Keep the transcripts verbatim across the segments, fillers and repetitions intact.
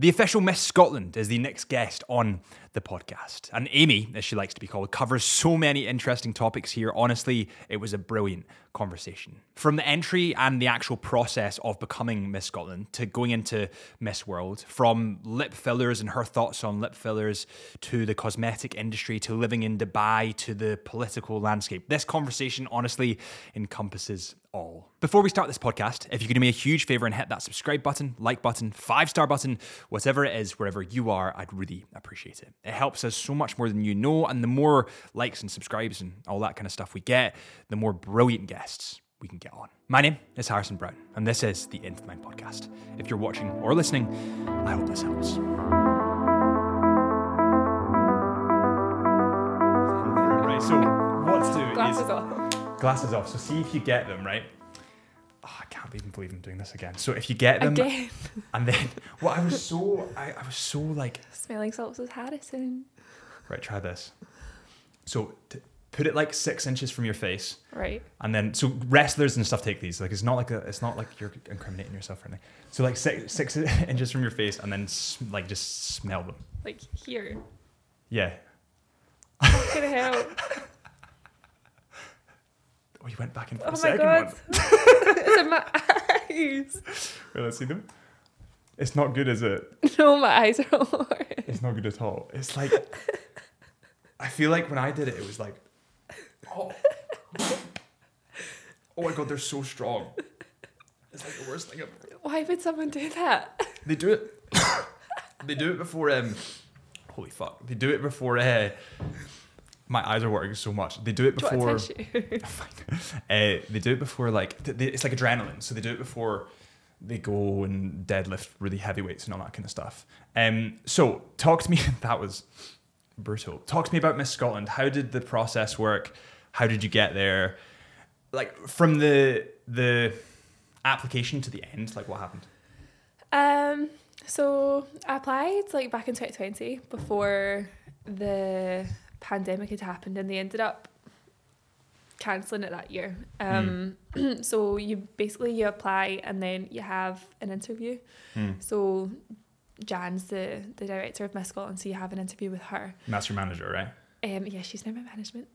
The official Miss Scotland is the next guest on the podcast. And Amy, as she likes to be called, covers so many interesting topics here. Honestly, it was a brilliant conversation. From the entry and the actual process of becoming Miss Scotland to going into Miss World, from lip fillers and her thoughts on lip fillers to the cosmetic industry to living in Dubai to the political landscape. This conversation honestly encompasses all. Before we start this podcast, if you could do me a huge favor and hit that subscribe button, like button, five star button, whatever it is, wherever you are, I'd really appreciate it. It helps us so much more than you know, and the more likes and subscribes and all that kind of stuff we get, the more brilliant guests we can get on. My name is Harrison Brown, and this is the Nth Mind Podcast. If you're watching or listening, I hope this helps. Right, so what to do Glasses is... off. Glasses off. So see if you get them, right? Oh, I can't even believe I'm doing this again. So if you get them... Again. And then... Well, I was so... I, I was so like... Smelling salts with Harrison. Right, try this. So t- put it like six inches from your face. Right. And then... So wrestlers and stuff take these. Like, it's not like a... It's not like you're incriminating yourself or anything. So like six, six inches from your face and then like just smell them. Like here. Yeah. What can I help? Oh, you went back in for Oh the my second god. one. It's in my eyes. Wait, let's see them. It's not good, is it? No, my eyes are all orange. It's not good at all. It's like, I feel like when I did it, it was like, oh, oh my god, they're so strong. It's like the worst thing ever. Why would someone do that? They do it. They do it before. Um, holy fuck! They do it before. Uh, my eyes are working so much. They do it Do you before. want a tissue? uh, they do it before like th- they, it's like adrenaline. So they do it before they go and deadlift really heavy weights and all that kind of stuff. Um, so talk to me. That was brutal. Talk to me about Miss Scotland. How did the process work? How did you get there? Like from the the application to the end, like what happened? Um. So I applied like back in twenty twenty before the pandemic had happened, and they ended up cancelling it that year. Um. Mm. So you basically you apply and then you have an interview. Mm. So Jan's the the director of Miss Scotland, so you have an interview with her. And that's your manager, right? Um, yeah, she's now my management.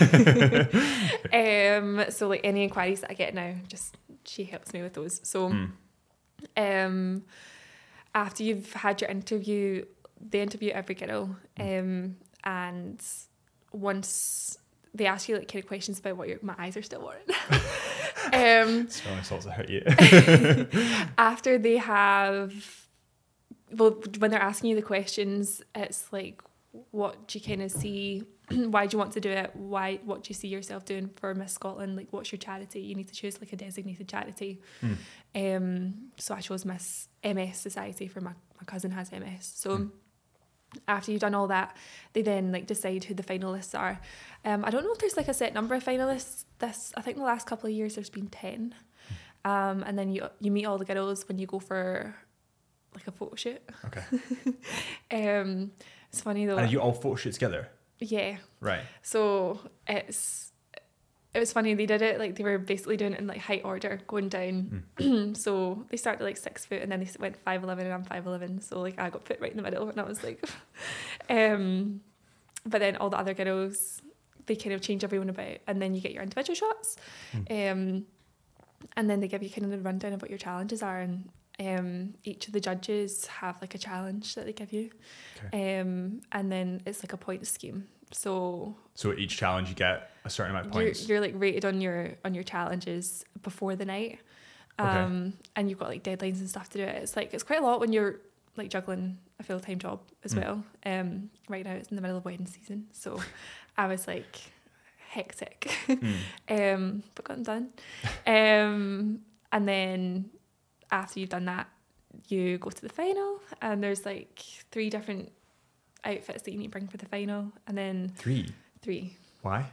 um, so like any inquiries that I get now, just she helps me with those. So, Mm. um, after you've had your interview, they interview every girl, um, and once they ask you like kind of questions about what your my eyes are still watering. um, Smelling salts that hurt you. after they have, well, when they're asking you the questions, it's like, what do you kind of see? Why do you want to do it? Why? What do you see yourself doing for Miss Scotland? Like, what's your charity? You need to choose like a designated charity. Mm. Um, so I chose Miss M S Society for my my cousin has M S. So Mm. after you've done all that, they then like decide who the finalists are. Um, I don't know if there's like a set number of finalists. This I think the last couple of years there's been ten. Um, and then you you meet all the girls when you go for like a photo shoot. Okay. um, it's funny though. And you all photo shoot together? Yeah. Right. So it's it was funny. They did it like they were basically doing it in like height order, going down. Mm. So they started like six foot, and then they went five eleven, and I'm five eleven. So like I got put right in the middle, and I was like, um, but then all the other girls, they kind of change everyone about, and then you get your individual shots, Mm. um, and then they give you kind of a rundown of what your challenges are, and um, each of the judges have like a challenge that they give you, Okay. um, and then it's like a point scheme. So So at each challenge you get a certain amount of points. You're, you're like rated on your on your challenges before the night, um, Okay. and you've got like deadlines and stuff to do it. It's like it's quite a lot when you're like juggling a full time job as Mm. well. Um, right now it's in the middle of wedding season, so I was like hectic, Mm. um, but gotten done. Um, and then after you've done that, you go to the final, and there's like three different outfits that you need to bring for the final, and then Three. three. Why?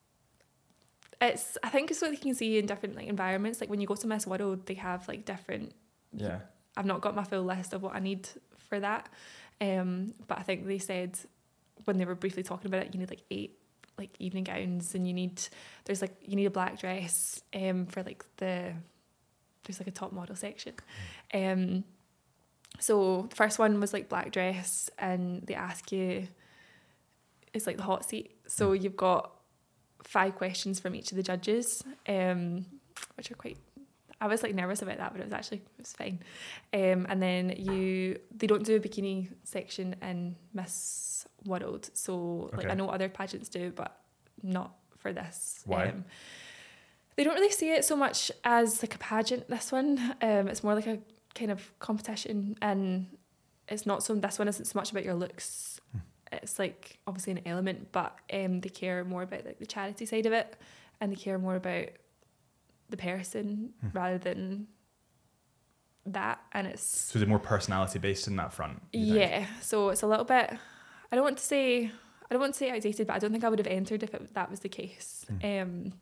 It's I think it's what you can see in different like environments. Like when you go to Miss World, they have like different. Yeah. I've not got my full list of what I need for that, um, but I think they said when they were briefly talking about it, you need like eight like evening gowns, and you need there's like you need a black dress um for like the there's like a top model section, um. So the first one was like black dress, and they ask you, it's like the hot seat. So Mm. you've got five questions from each of the judges, um, which are quite, I was like nervous about that, but it was actually, it was fine. Um, and then you, they don't do a bikini section in Miss World. So like, Okay. I know other pageants do, but not for this. Why? Um, they don't really see it so much as like a pageant, this one. Um, it's more like a kind of competition, and it's not so, this one isn't so much about your looks. Hmm. It's like obviously an element, but um, they care more about like the charity side of it, and they care more about the person Hmm. rather than that. And it's So is it more personality based in that front? you think? yeah, so it's a little bit, I don't want to say, I don't want to say outdated, but I don't think I would have entered if it, that was the case. Mm. Um,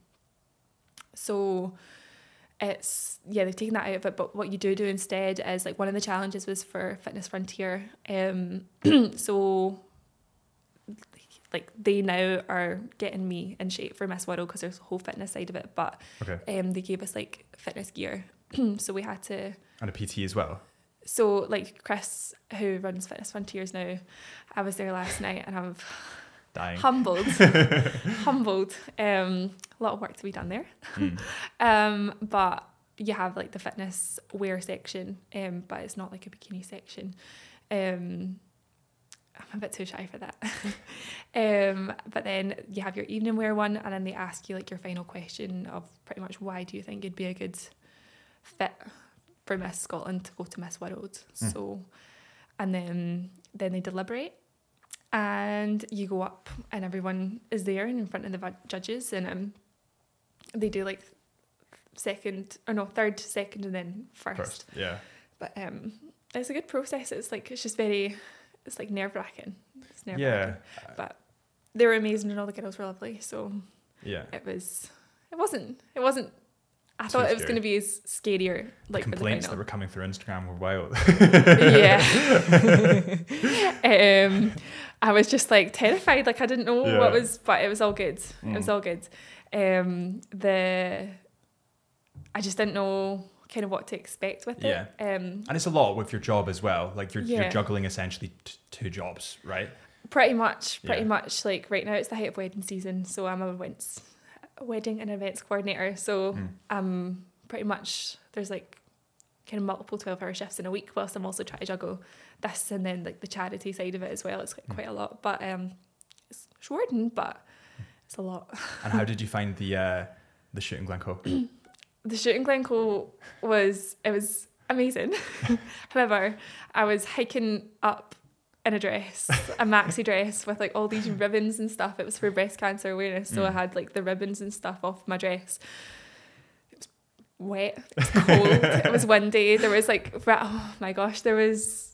so it's, yeah, they've taken that out of it, but what you do do instead is, like, one of the challenges was for Fitness Frontier. Um, so, like, they now are getting me in shape for Miss World because there's a whole fitness side of it, but Okay. um, they gave us, like, fitness gear. So we had to... And a P T as well. So, like, Chris, who runs Fitness Frontiers now, I was there last night, and I'm Dying. humbled. humbled. Um, a lot of work to be done there. Mm. Um, but you have, like, the fitness wear section, um, but it's not like a bikini section. Um, I'm a bit too shy for that. um, but then you have your evening wear one, and then they ask you, like, your final question of pretty much why do you think you'd be a good fit for Miss Scotland to go to Miss World. Mm. So, and then then they deliberate, and you go up, and everyone is there and in front of the vu- judges, and um, they do like second or no third, second, and then first. First. Yeah. But um, it's a good process. It's like it's just very, it's like nerve wracking. It's nerve Yeah. wracking. But they were amazing, and all the girls were lovely. So Yeah. it was. It wasn't. It wasn't. I Too thought it was scary. going to be as scarier, like for the Complaints final. that were coming through Instagram were wild. yeah. um, I was just like terrified. Like I didn't know Yeah. what was, but it was all good. Mm. It was all good. Um, the I just didn't know kind of what to expect with Yeah. it. Um, And it's a lot with your job as well. Like you're, Yeah. you're juggling essentially t- two jobs, right? pretty much, pretty Yeah. much. Like right now, it's the height of wedding season, so I'm a events, wedding and events coordinator. So Mm. um, pretty much there's like kind of multiple twelve hour shifts in a week, whilst I'm also trying to juggle this and then like the charity side of it as well. It's like Mm. quite a lot, but um, it's shorten, but it's a lot. And how did you find the uh, the shoot in Glencoe? The shoot in Glencoe was, it was amazing. However, I was hiking up in a dress, a maxi dress with like all these ribbons and stuff. It was for breast cancer awareness, so I Mm. had like the ribbons and stuff off my dress. It was wet, it was cold, it was windy. There was like, oh my gosh, there was...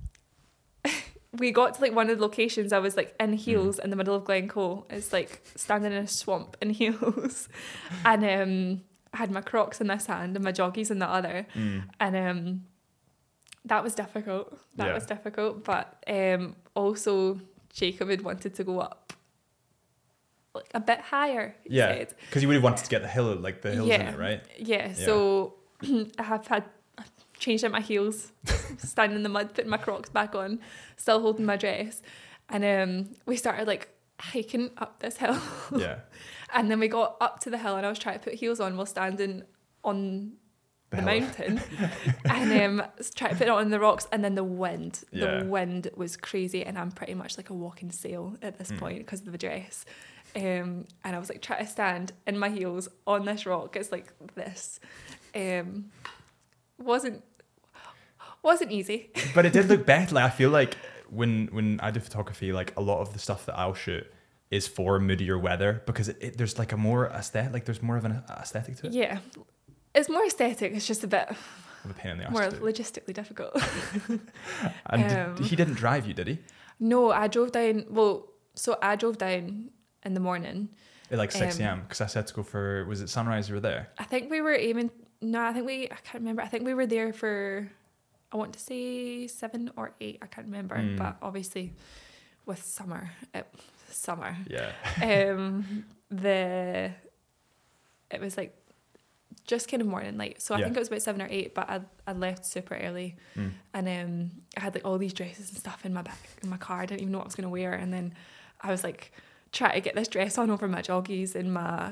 We got to like one of the locations, I was like in heels in the middle of Glencoe. It's like standing in a swamp in heels. And um, I had my Crocs in this hand and my joggies in the other. Mm. And um, that was difficult. That Yeah. was difficult. But um, also, Jacob had wanted to go up like a bit higher, he Yeah. said. Because you would have wanted to get the hill, like the hills in Yeah. it, right? Yeah, so I have had I've changed out my heels, standing in the mud, putting my Crocs back on, still holding my dress. And um, we started like hiking up this hill. Yeah. And then we got up to the hill, and I was trying to put heels on while standing on The the, hill. mountain, and um, try to put it on the rocks, and then the wind, Yeah. the wind was crazy, and I'm pretty much like a walking sail at this Mm. point because of the dress. Um, and I was like trying to stand in my heels on this rock. It's like this. Um, wasn't wasn't easy. But it did look better. Like I feel like when when I do photography, like a lot of the stuff that I'll shoot is for moodier weather because it, it, there's like a more aesthetic, like there's more of an aesthetic to it. Yeah, it's more aesthetic. It's just a bit Of a pain in the ass. more to do. logistically difficult. And did- um, he didn't drive you, did he? No, I drove down. Well, so I drove down in the morning. At like six Um, a.m. because I said to go for, was it sunrise you were there? I think we were aiming. No, I think we. I can't remember. I think we were there for. I want to say seven or eight. I can't remember. Mm. But obviously, with summer, it, summer. Yeah. Um, the. It was like just kind of morning light. So I Yeah. think it was about seven or eight, but I I left super early, Mm. and um I had like all these dresses and stuff in my back in my car. I didn't even know what I was gonna wear, and then I was like trying to get this dress on over my joggies and my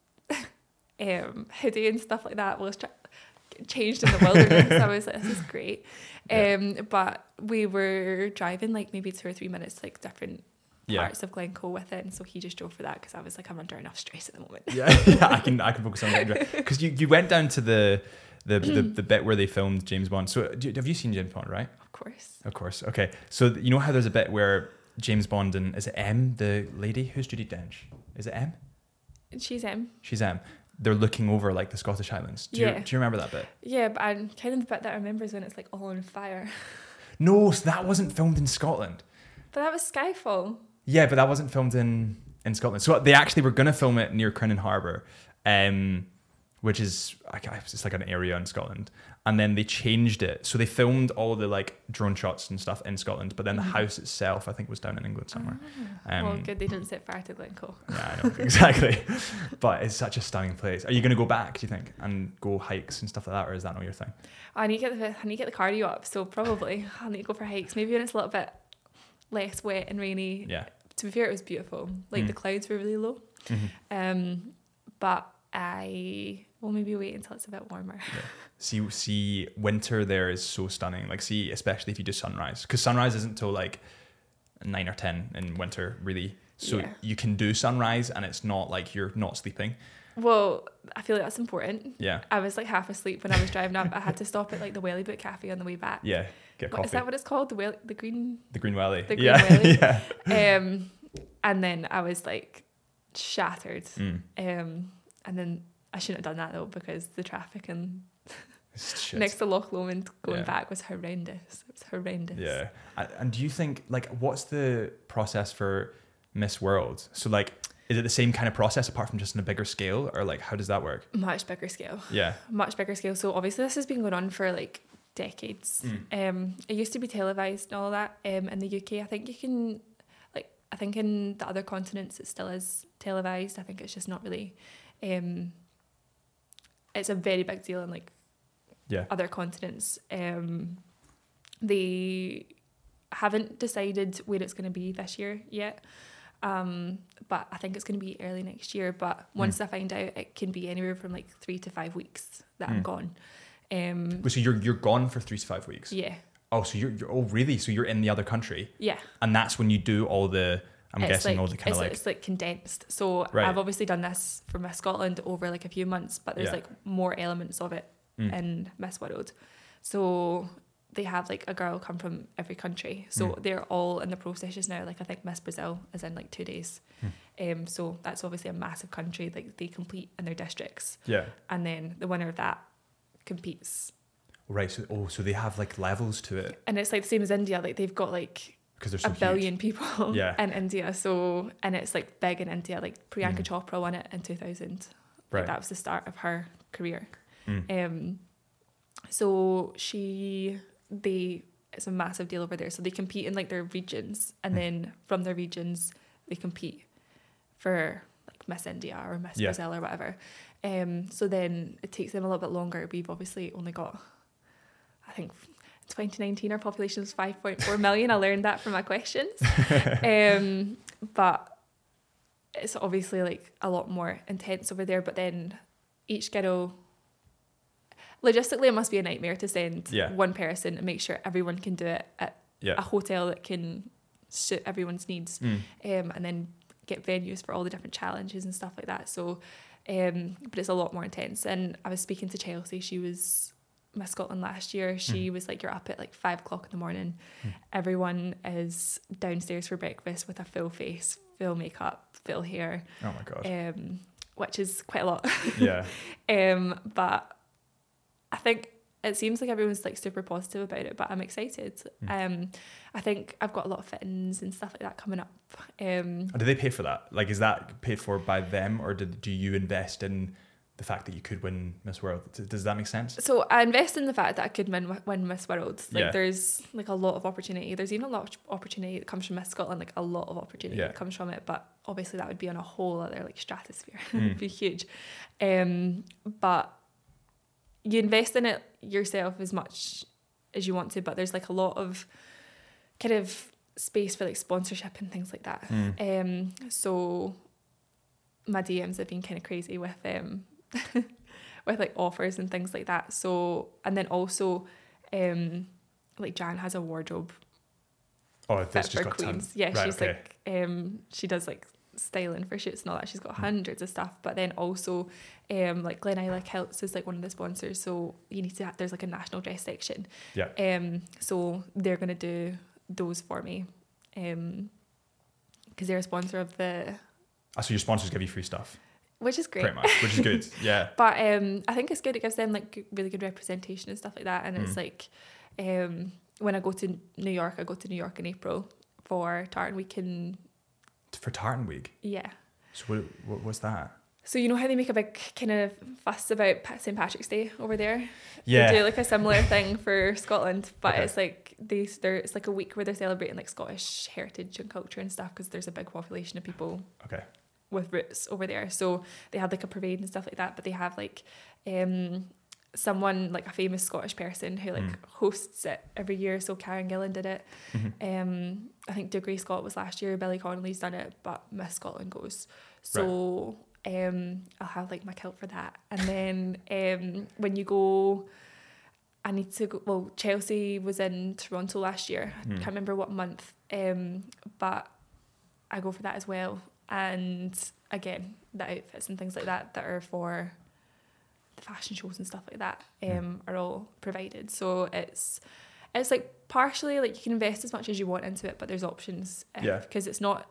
um hoodie and stuff like that. Well, it's try- changed in the wilderness. I was like, this is great. Yeah. Um, but we were driving like maybe two or three minutes, to, like different Yeah. parts of Glencoe with it, and so he just drove for that because I was like, I'm under enough stress at the moment. Yeah, yeah, I can I can focus on that because you, you went down to the the, the the bit where they filmed James Bond. So do, have you seen James Bond? Right. Of course. Of course. Okay. So you know how there's a bit where James Bond and is it M, the lady? Who's Judi Dench? Is it M? She's him. She's M. They're looking over like the Scottish Highlands. Do Yeah. you do you remember that bit? Yeah, but I'm kind of the bit that I remember is when it's like all on fire. No, so that wasn't filmed in Scotland. But that was Skyfall. Yeah, but that wasn't filmed in, in Scotland. So they actually were going to film it near Crinan Harbour, um, which is I guess it's like an area in Scotland. And then they changed it. So they filmed all the like drone shots and stuff in Scotland, but then the Mhm. house itself, I think, was down in England somewhere. Ah. Um, well, good they didn't set fire to Glencoe. Yeah, I know, exactly. But it's such a stunning place. Are you going to go back, do you think, and go hikes and stuff like that, or is that not your thing? I need to get the I need to get the cardio up, so probably I'll need to go for hikes. Maybe when it's a little bit less wet and rainy. Yeah. To be fair, it was beautiful. Like Mm. the clouds were really low. Mhm. Um, but I will maybe wait until it's a bit warmer. Yeah. See, see, winter there is so stunning. Like, see, especially if you do sunrise, because sunrise isn't till like nine or ten in winter, really. So Yeah. you can do sunrise, and it's not like you're not sleeping. Well, I feel like that's important. Yeah, I was like half asleep when I was driving up. I had to stop at like the Welly Book Cafe on the way back. yeah. Get What, coffee. is that what it's called? The well, the green. the Green Welly. The Green yeah, Welly? yeah. Um, and then I was like shattered. Mm. Um, and then I shouldn't have done that though because the traffic and It's shit. next to Loch Lomond going Yeah. back was horrendous. It was horrendous. Yeah. And, and do you think, like, what's the process for Miss World? So, like, is it the same kind of process apart from just on a bigger scale, or like, how does that work? Much bigger scale. Yeah. Much bigger scale. So obviously this has been going on for like decades. Mm. Um, it used to be televised and all that. Um, in the U K, I think you can, like, I think in the other continents it still is televised. I think it's just not really. Um, it's a very big deal in like Yeah. other continents. Um, they haven't decided where it's going to be this year yet. Um, but I think it's going to be early next year. But once I find out, it can be anywhere from like three to five weeks that I'm Mm. gone. Um, So you're you're gone for three to five weeks. yeah, Oh, so you're, you're oh really? So you're in the other country, yeah. and that's when you do all the. I'm It's guessing like, all the kind it's, of like. it's like condensed. So Right. I've obviously done this for Miss Scotland over like a few months, but there's Yeah. like more elements of it Mm. in Miss World. So they have like a girl come from every country. So Mm. they're all in the process just now. Like I think Miss Brazil is in like two days. Um, so that's obviously a massive country. Like they compete in their districts, Yeah. and then the winner of that competes. Right. So oh, so they have like levels to it And it's like the same as India. Like they've got like because they're so a huge. billion people Yeah. in India. So and it's like big in India. Like Priyanka Mm. Chopra won it in two thousand. Right. Like that was the start of her career. Mm. Um, so she they it's a massive deal over there. So they compete in like their regions, and Mm. then from their regions they compete for like Miss India or Miss Yeah. Brazil or whatever. Um, so then it takes them a little bit longer. We've obviously only got, I think, twenty nineteen our population was five point four million. I learned that from my questions. um, but it's obviously like a lot more intense over there. But then each girl, logistically, it must be a nightmare to send Yeah. one person and make sure everyone can do it at Yeah. a hotel that can suit everyone's needs, Mm. um, and then get venues for all the different challenges and stuff like that. So, um, but it's a lot more intense. And I was speaking to Chelsea. She was Miss Scotland last year. She was like, you're up at like five o'clock in the morning. Everyone is downstairs for breakfast with a full face, full makeup, full hair, Oh my god. um, which is quite a lot. Yeah. um, but I think it seems like everyone's like super positive about it, but I'm excited. Um, I think I've got a lot of fittings and stuff like that coming up. Um, And do they pay for that? Like, is that paid for by them, or did, do you invest in the fact that you could win Miss World? D- Does that make sense? so I invest in the fact that I could win, win Miss World. Like Yeah. there's like a lot of opportunity. There's even a lot of opportunity that comes from Miss Scotland, like a lot of opportunity Yeah. that comes from it. But obviously that would be on a whole other like stratosphere. It Mm. would be huge. Um, but you invest in it yourself as much as you want to, but there's like a lot of kind of space for like sponsorship and things like that. Mm. Um, so my D Ms have been kind of crazy with um with like offers and things like that. So, and then also um like Jan has a wardrobe Oh, fit that's just for got queens. tons. Yeah, Right, she's okay. like um she does like styling for shoots and all that. She's got Mm. hundreds of stuff, but then also um like Glen Isla Kilts is like one of the sponsors, so you need to have, there's like a national dress section. Yeah. Um, so they're gonna do those for me, um, because they're a sponsor of the, Oh, so your sponsors give you free stuff, which is great. pretty much, which is good. Yeah. But um, I think it's good. It gives them like g- really good representation and stuff like that. And Mm. it's like, um, when I go to New York, I go to New York in April for Tartan Week, and For Tartan Week. yeah. So what, what what's that? So you know how they make a big kind of fuss about Pa- Saint Patrick's Day over there? Yeah. They do like a similar thing for Scotland, but Okay. it's like they there it's like a week where they're celebrating like Scottish heritage and culture and stuff, because there's a big population of people Okay. with roots over there. So they had like a parade and stuff like that, but they have like um someone like a famous Scottish person who like Mm. hosts it every year. So Karen Gillan did it. Mhm. Um, I think Degree Scott was last year. Billy Connolly's done it, but Miss Scotland goes. So um, I'll have like my kilt for that. And then um, when you go, I need to go. Well, Chelsea was in Toronto last year. I Mm. can't remember what month. Um, but I go for that as well. And again, the outfits and things like that that are for the fashion shows and stuff like that um, Mm. are all provided. So it's it's like partially like you can invest as much as you want into it, but there's options. Uh, Yeah. Because it's not,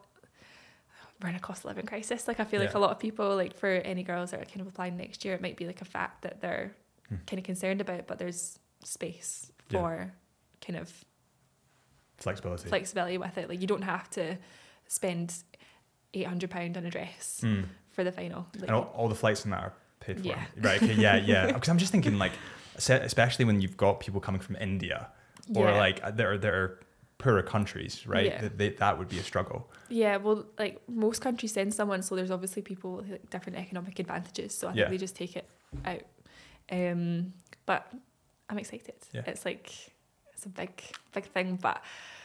we're in a cost of living crisis. Like I feel like Yeah. a lot of people, like for any girls that are kind of applying next year, it might be like a fact that they're Hmm. kind of concerned about, but there's space Yeah. for kind of Flexibility. flexibility with it. Like you don't have to spend eight hundred pounds on a dress Mm. for the final. Like, And all, all the flights in that are paid for. Yeah. Right. Okay. Yeah. Yeah. Because I'm just thinking, like, se- especially when you've got people coming from India or yeah. like there are there are poorer countries, right? Yeah. That they, that would be a struggle. Yeah, well, like most countries send someone, so there's obviously people with like, different economic advantages. So I Yeah. think they just take it out. Um, but I'm excited. Yeah. It's like it's a big, big thing. But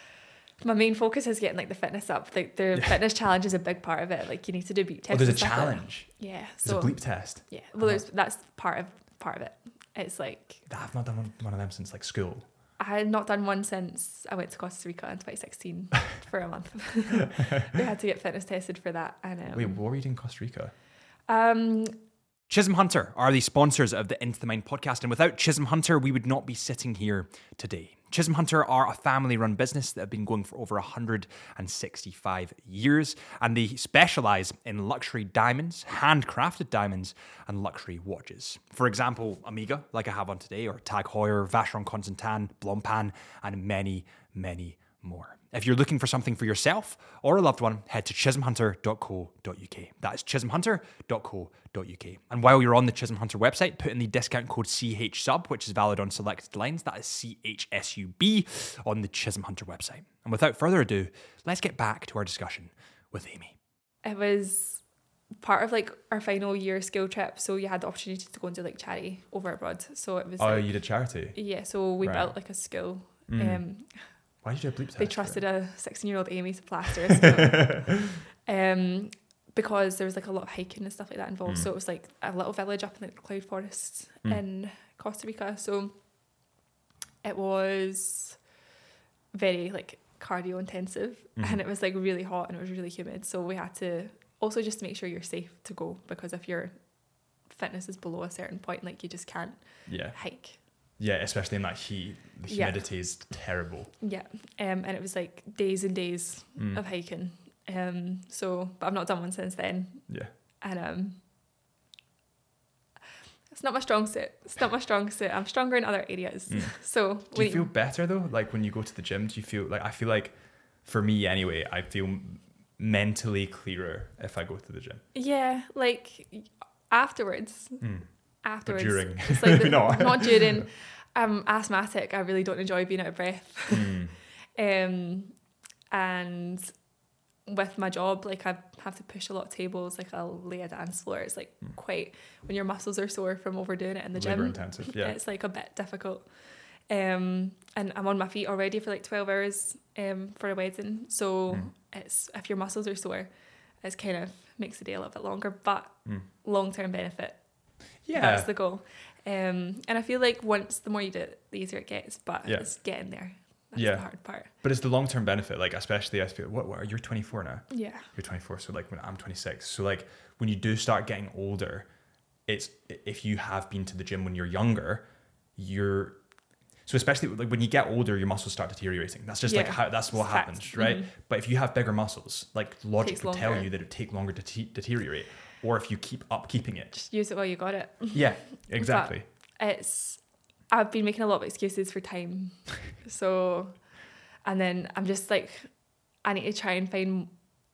my main focus is getting like the fitness up. Like the Yeah. fitness challenge is a big part of it. Like you need to do beep tests. Oh, there's a and stuff like that. challenge. Yeah. There's So a bleep test. yeah. Well, there's that's part of part of it. It's like I've not done one, one of them since like school. I had not done one since I went to Costa Rica in twenty sixteen for a month. We had to get fitness tested for that. And um, Wait, what were you doing in Costa Rica? um, Chisholm Hunter are the sponsors of the Into the Mind podcast, and without Chisholm Hunter, we would not be sitting here today. Chisholm Hunter are a family-run business that have been going for over one hundred sixty-five years, and they specialise in luxury diamonds, handcrafted diamonds, and luxury watches. For example, Omega, like I have on today, or Tag Heuer, Vacheron Constantin, Blancpain, and many, many more. If you're looking for something for yourself or a loved one, head to chisholm hunter dot co dot uk. That is chisholm hunter dot co dot uk. And while you're on the Chisholm Hunter website, put in the discount code C H S U B, which is valid on selected lines. That is C H S U B on the Chisholm Hunter website. And without further ado, let's get back to our discussion with Amy. it was part of like our final year school trip, so you had the opportunity to go and do like charity over abroad. So it was Oh, like, you did charity? yeah, so we Right. built like a school. Mm. Um, Why did you do a bleep test? they for trusted it? a sixteen year old Amy to plaster a school. um, because there was like a lot of hiking and stuff like that involved. Mm. So it was like a little village up in like the cloud forest Mm. in Costa Rica. So it was very like cardio intensive, Mhm. and it was like really hot and it was really humid. So we had to also just make sure you're safe to go, because if your fitness is below a certain point, like you just can't Yeah. hike. Yeah, especially in that heat. The Yeah. humidity is terrible. Yeah, um, and it was like days and days Mm. of hiking. Um, so, but I've not done one since then, Yeah. and um, it's not my strong suit. It's not my strong suit. I'm stronger in other areas. Mm. So, Do we, you feel better though? Like when you go to the gym, do you feel like, I feel like for me anyway, I feel mentally clearer if I go to the gym. yeah, like afterwards, Mm. afterwards, during. it's like the, No. not during. I'm asthmatic. I really don't enjoy being out of breath. Mm. Um, and with my job, like I have to push a lot of tables, like I'll lay a dance floor. It's like mm. quite, when your muscles are sore from overdoing it in the Labor gym, intensive, yeah. It's like a bit difficult. Um, and I'm on my feet already for like twelve hours um, for a wedding. So mm. it's, if your muscles are sore, it's kind of makes the day a little bit longer, but mm. long-term benefit. Yeah. That's the goal. Um, and I feel like once, the more you do it, the easier it gets, but yeah. it's getting there. That's yeah. the hard part. But it's the long-term benefit, like especially I feel, what, what you're twenty-four now? Yeah. You're twenty-four, so like when I'm twenty-six. So like when you do start getting older, it's, if you have been to the gym when you're younger, you're, so especially like when you get older, your muscles start deteriorating. That's just yeah. like how, that's what Fact. happens, right? Mm-hmm. But if you have bigger muscles, like logic would tell you that it would take longer to te- deteriorate. Or if you keep up keeping it. Just use it while you got it. Yeah, exactly. But it's, I've been making a lot of excuses for time. So, and then I'm just like, I need to try and find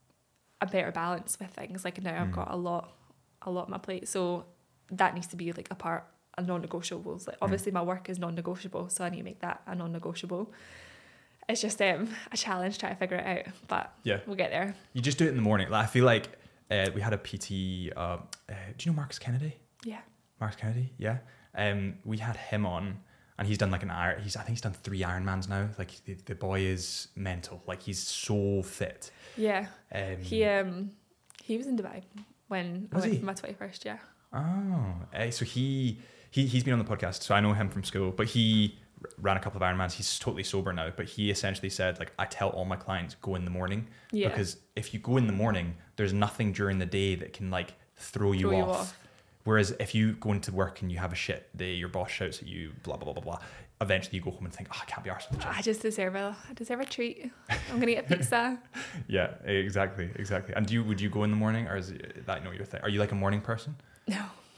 a better balance with things. Like now mm. I've got a lot, a lot on my plate. So that needs to be like a part of non-negotiables. Like obviously mm. my work is non-negotiable. So I need to make that a non-negotiable. It's just um, a challenge trying to figure it out. But yeah. we'll get there. You just do it in the morning. Like, I feel like uh, we had a P T, uh, uh, do you know Marcus Kennedy? Yeah. Marcus Kennedy, yeah. Um, we had him on, and he's done like an Iron. He's I think he's done three Ironmans now. Like the, the boy is mental. Like he's so fit. Yeah. Um, he um he was in Dubai when I went he? for my twenty-first. Yeah. Oh, uh, so he he he's been on the podcast. So I know him from school, but he ran a couple of Ironmans. He's totally sober now, but he essentially said like I tell all my clients go in the morning yeah. because if you go in the morning, there's nothing during the day that can like throw you, throw off. you off. Whereas if you go into work and you have a shit day, your boss shouts at you, blah, blah, blah, blah, blah. Eventually you go home and think, oh, I can't be arsed with the gym. I just deserve a, I deserve a treat. I'm going to get pizza. Yeah, exactly, exactly. And do you, would you go in the morning or is that not your thing? Are you like a morning person? No.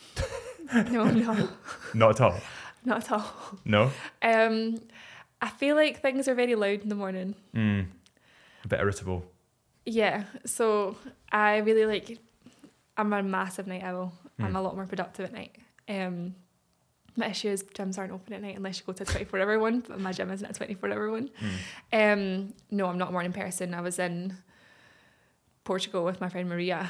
no, no. Not at all? Not at all. No? Um, I feel like things are very loud in the morning. Mm, a bit irritable. Yeah, so I really like, I'm a massive night owl. I'm mm. a lot more productive at night. Um, my issue is gyms aren't open at night unless you go to a twenty-four hour one, but my gym isn't a twenty-four hour one. Mm. Um, no, I'm not a morning person. I was in Portugal with my friend Maria.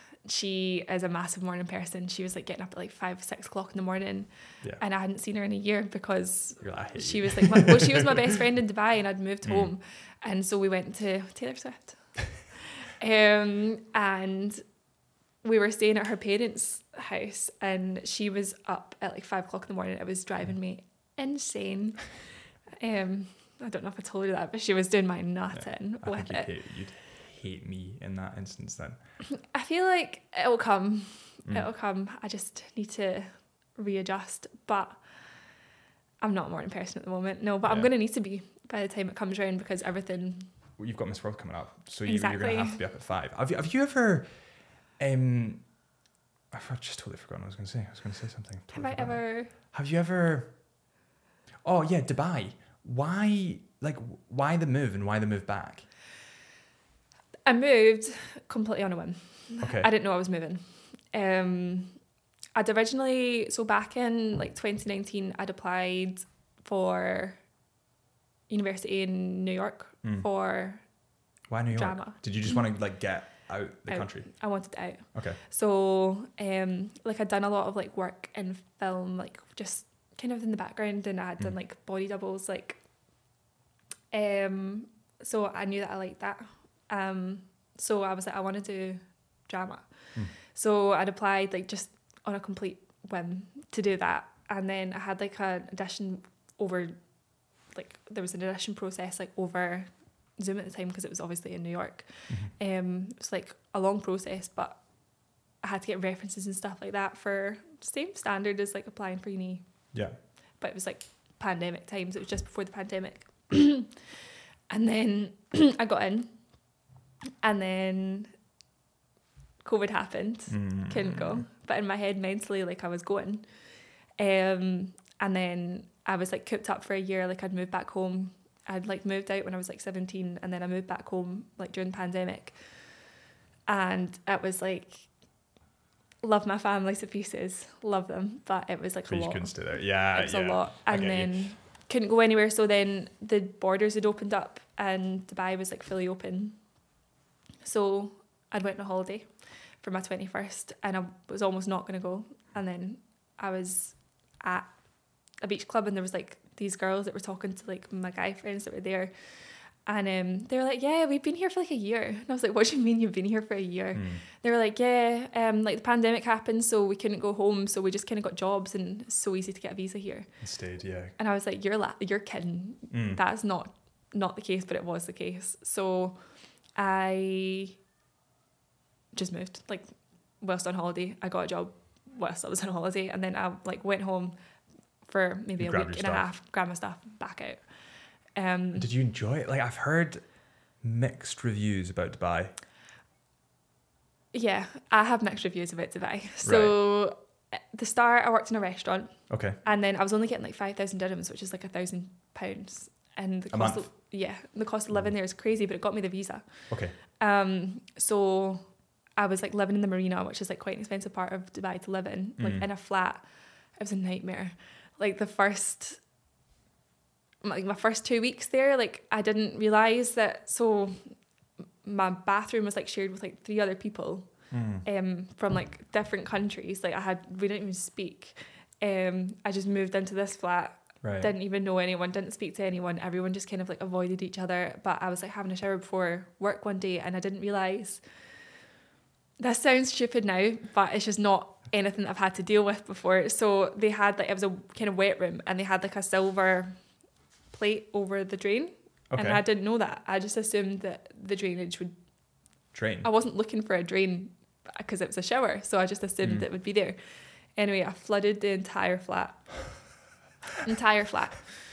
She is a massive morning person. She was like getting up at like five, six o'clock in the morning. Yeah. And I hadn't seen her in a year because like, she was like, my, well, she was my best friend in Dubai and I'd moved mm. home. And so we went to Taylor Swift. um, and we were staying at her parents' house and she was up at like five o'clock in the morning. It was driving me insane. Um, I don't know if I told you that, but she was doing my nutting yeah, with it. Hate, you'd hate me in that instance then. I feel like it'll come. Mm. It'll come. I just need to readjust. But I'm not a morning person at the moment. No, but yeah. I'm going to need to be by the time it comes around because everything... Well, you've got Miss World coming up. So you, exactly. you're going to have to be up at five. Have you, have you ever... Um, I've just totally forgotten what I was going to say. I was going to say something. Totally have I ever? Have you ever? Oh yeah, Dubai. Why, like, why the move and why the move back? I moved completely on a whim. Okay. I didn't know I was moving. Um, I'd originally so back in like twenty nineteen, I'd applied for university in New York mm. for. Why New York? Drama. Did you just want to like get out the out. country? I wanted out. Okay. So, um, like I'd done a lot of like work in film, like just kind of in the background, and I had done mm. like body doubles, like. Um, so I knew that I liked that. Um, so I was like, I want to do drama. Mm. So I'd applied like just on a complete whim to do that, and then I had like an audition over, like there was an audition process like over Zoom at the time because it was obviously in New York. Mm-hmm. Um, it was like a long process, but I had to get references and stuff like that for same standard as like applying for uni. Yeah. But it was like pandemic times. It was just before the pandemic. And then I got in, and then COVID happened. Mm. Couldn't go. But in my head mentally, like I was going. Um, and then I was like cooped up for a year. Like I'd moved back home. I'd like moved out when I was like seventeen, and then I moved back home like during the pandemic. And it was like, love my family to pieces, love them, but it was like but a you lot. You couldn't stay there. Yeah, it was yeah. a lot. And then you. couldn't go anywhere. So then the borders had opened up and Dubai was like fully open. So I went on a holiday for my twenty-first, and I was almost not going to go. And then I was at a beach club, and there was like these girls that were talking to like my guy friends that were there. And um, they were like, yeah, we've been here for like a year. And I was like, what do you mean you've been here for a year? Mm. They were like, yeah, um, like the pandemic happened, so we couldn't go home. So we just kind of got jobs, and it's so easy to get a visa here. Stayed, yeah. And I was like, you're la- you're kidding. Mm. That's not, not the case, but it was the case. So I just moved. Like, whilst on holiday, I got a job whilst I was on holiday. And then I like went home for maybe you a week and stuff. a half, grabbed my stuff, back out. Um, Did you enjoy it? Like, I've heard mixed reviews about Dubai. Yeah, I have mixed reviews about Dubai. So right. At the start, I worked in a restaurant. Okay. And then I was only getting like five thousand dirhams, which is like a thousand pounds. And the a cost month? of, yeah, the cost of living there is crazy, but it got me the visa. Okay. Um, so I was like living in the marina, which is like quite an expensive part of Dubai to live in, like mm. in a flat. It was a nightmare. Like the first... like my first two weeks there, like I didn't realise that. So my bathroom was like shared with like three other people mm. um, from like different countries. Like I had, we didn't even speak. Um, I just moved into this flat, right. didn't even know anyone, didn't speak to anyone. Everyone just kind of like avoided each other. But I was like having a shower before work one day, and I didn't realise. This sounds stupid now, but it's just not anything that I've had to deal with before. So they had like, it was a kind of wet room, and they had like a silver plate over the drain. Okay. And I didn't know that. I just assumed that the drainage would drain. I wasn't looking for a drain because it was a shower, so I just assumed mm. it would be there. Anyway, I flooded the entire flat. entire flat.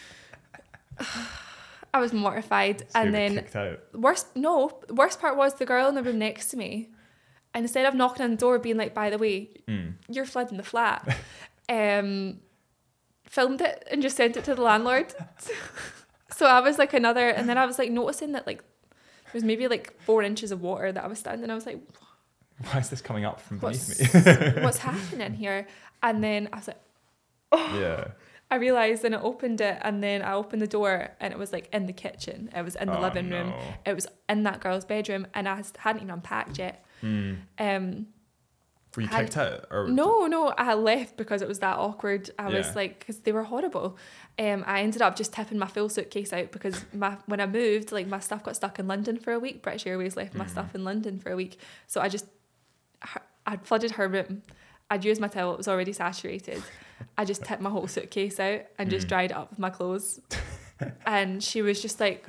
I was mortified. So and then kicked out. worst no, the worst part was the girl in the room next to me, and instead of knocking on the door being like, by the way, mm. you're flooding the flat, um filmed it and just sent it to the landlord. So I was like another, and then I was like noticing that like there was maybe like four inches of water that I was standing. I was like, why is this coming up from beneath what's, me? What's happening here? And then I was like, oh. Yeah. I realised, and I opened it, and then I opened the door, and it was like in the kitchen. It was in the oh, living no. room. It was in that girl's bedroom, and I hadn't even unpacked yet. Mm. Um. Were you kicked out? Or no, no, I left because it was that awkward. I yeah. was like, because they were horrible. Um, I ended up just tipping my full suitcase out because my when I moved, like my stuff got stuck in London for a week. British Airways left my mm. stuff in London for a week, so I just I'd flooded her room. I'd used my towel; it was already saturated. I just tipped my whole suitcase out and just mm. dried it up with my clothes. And she was just like,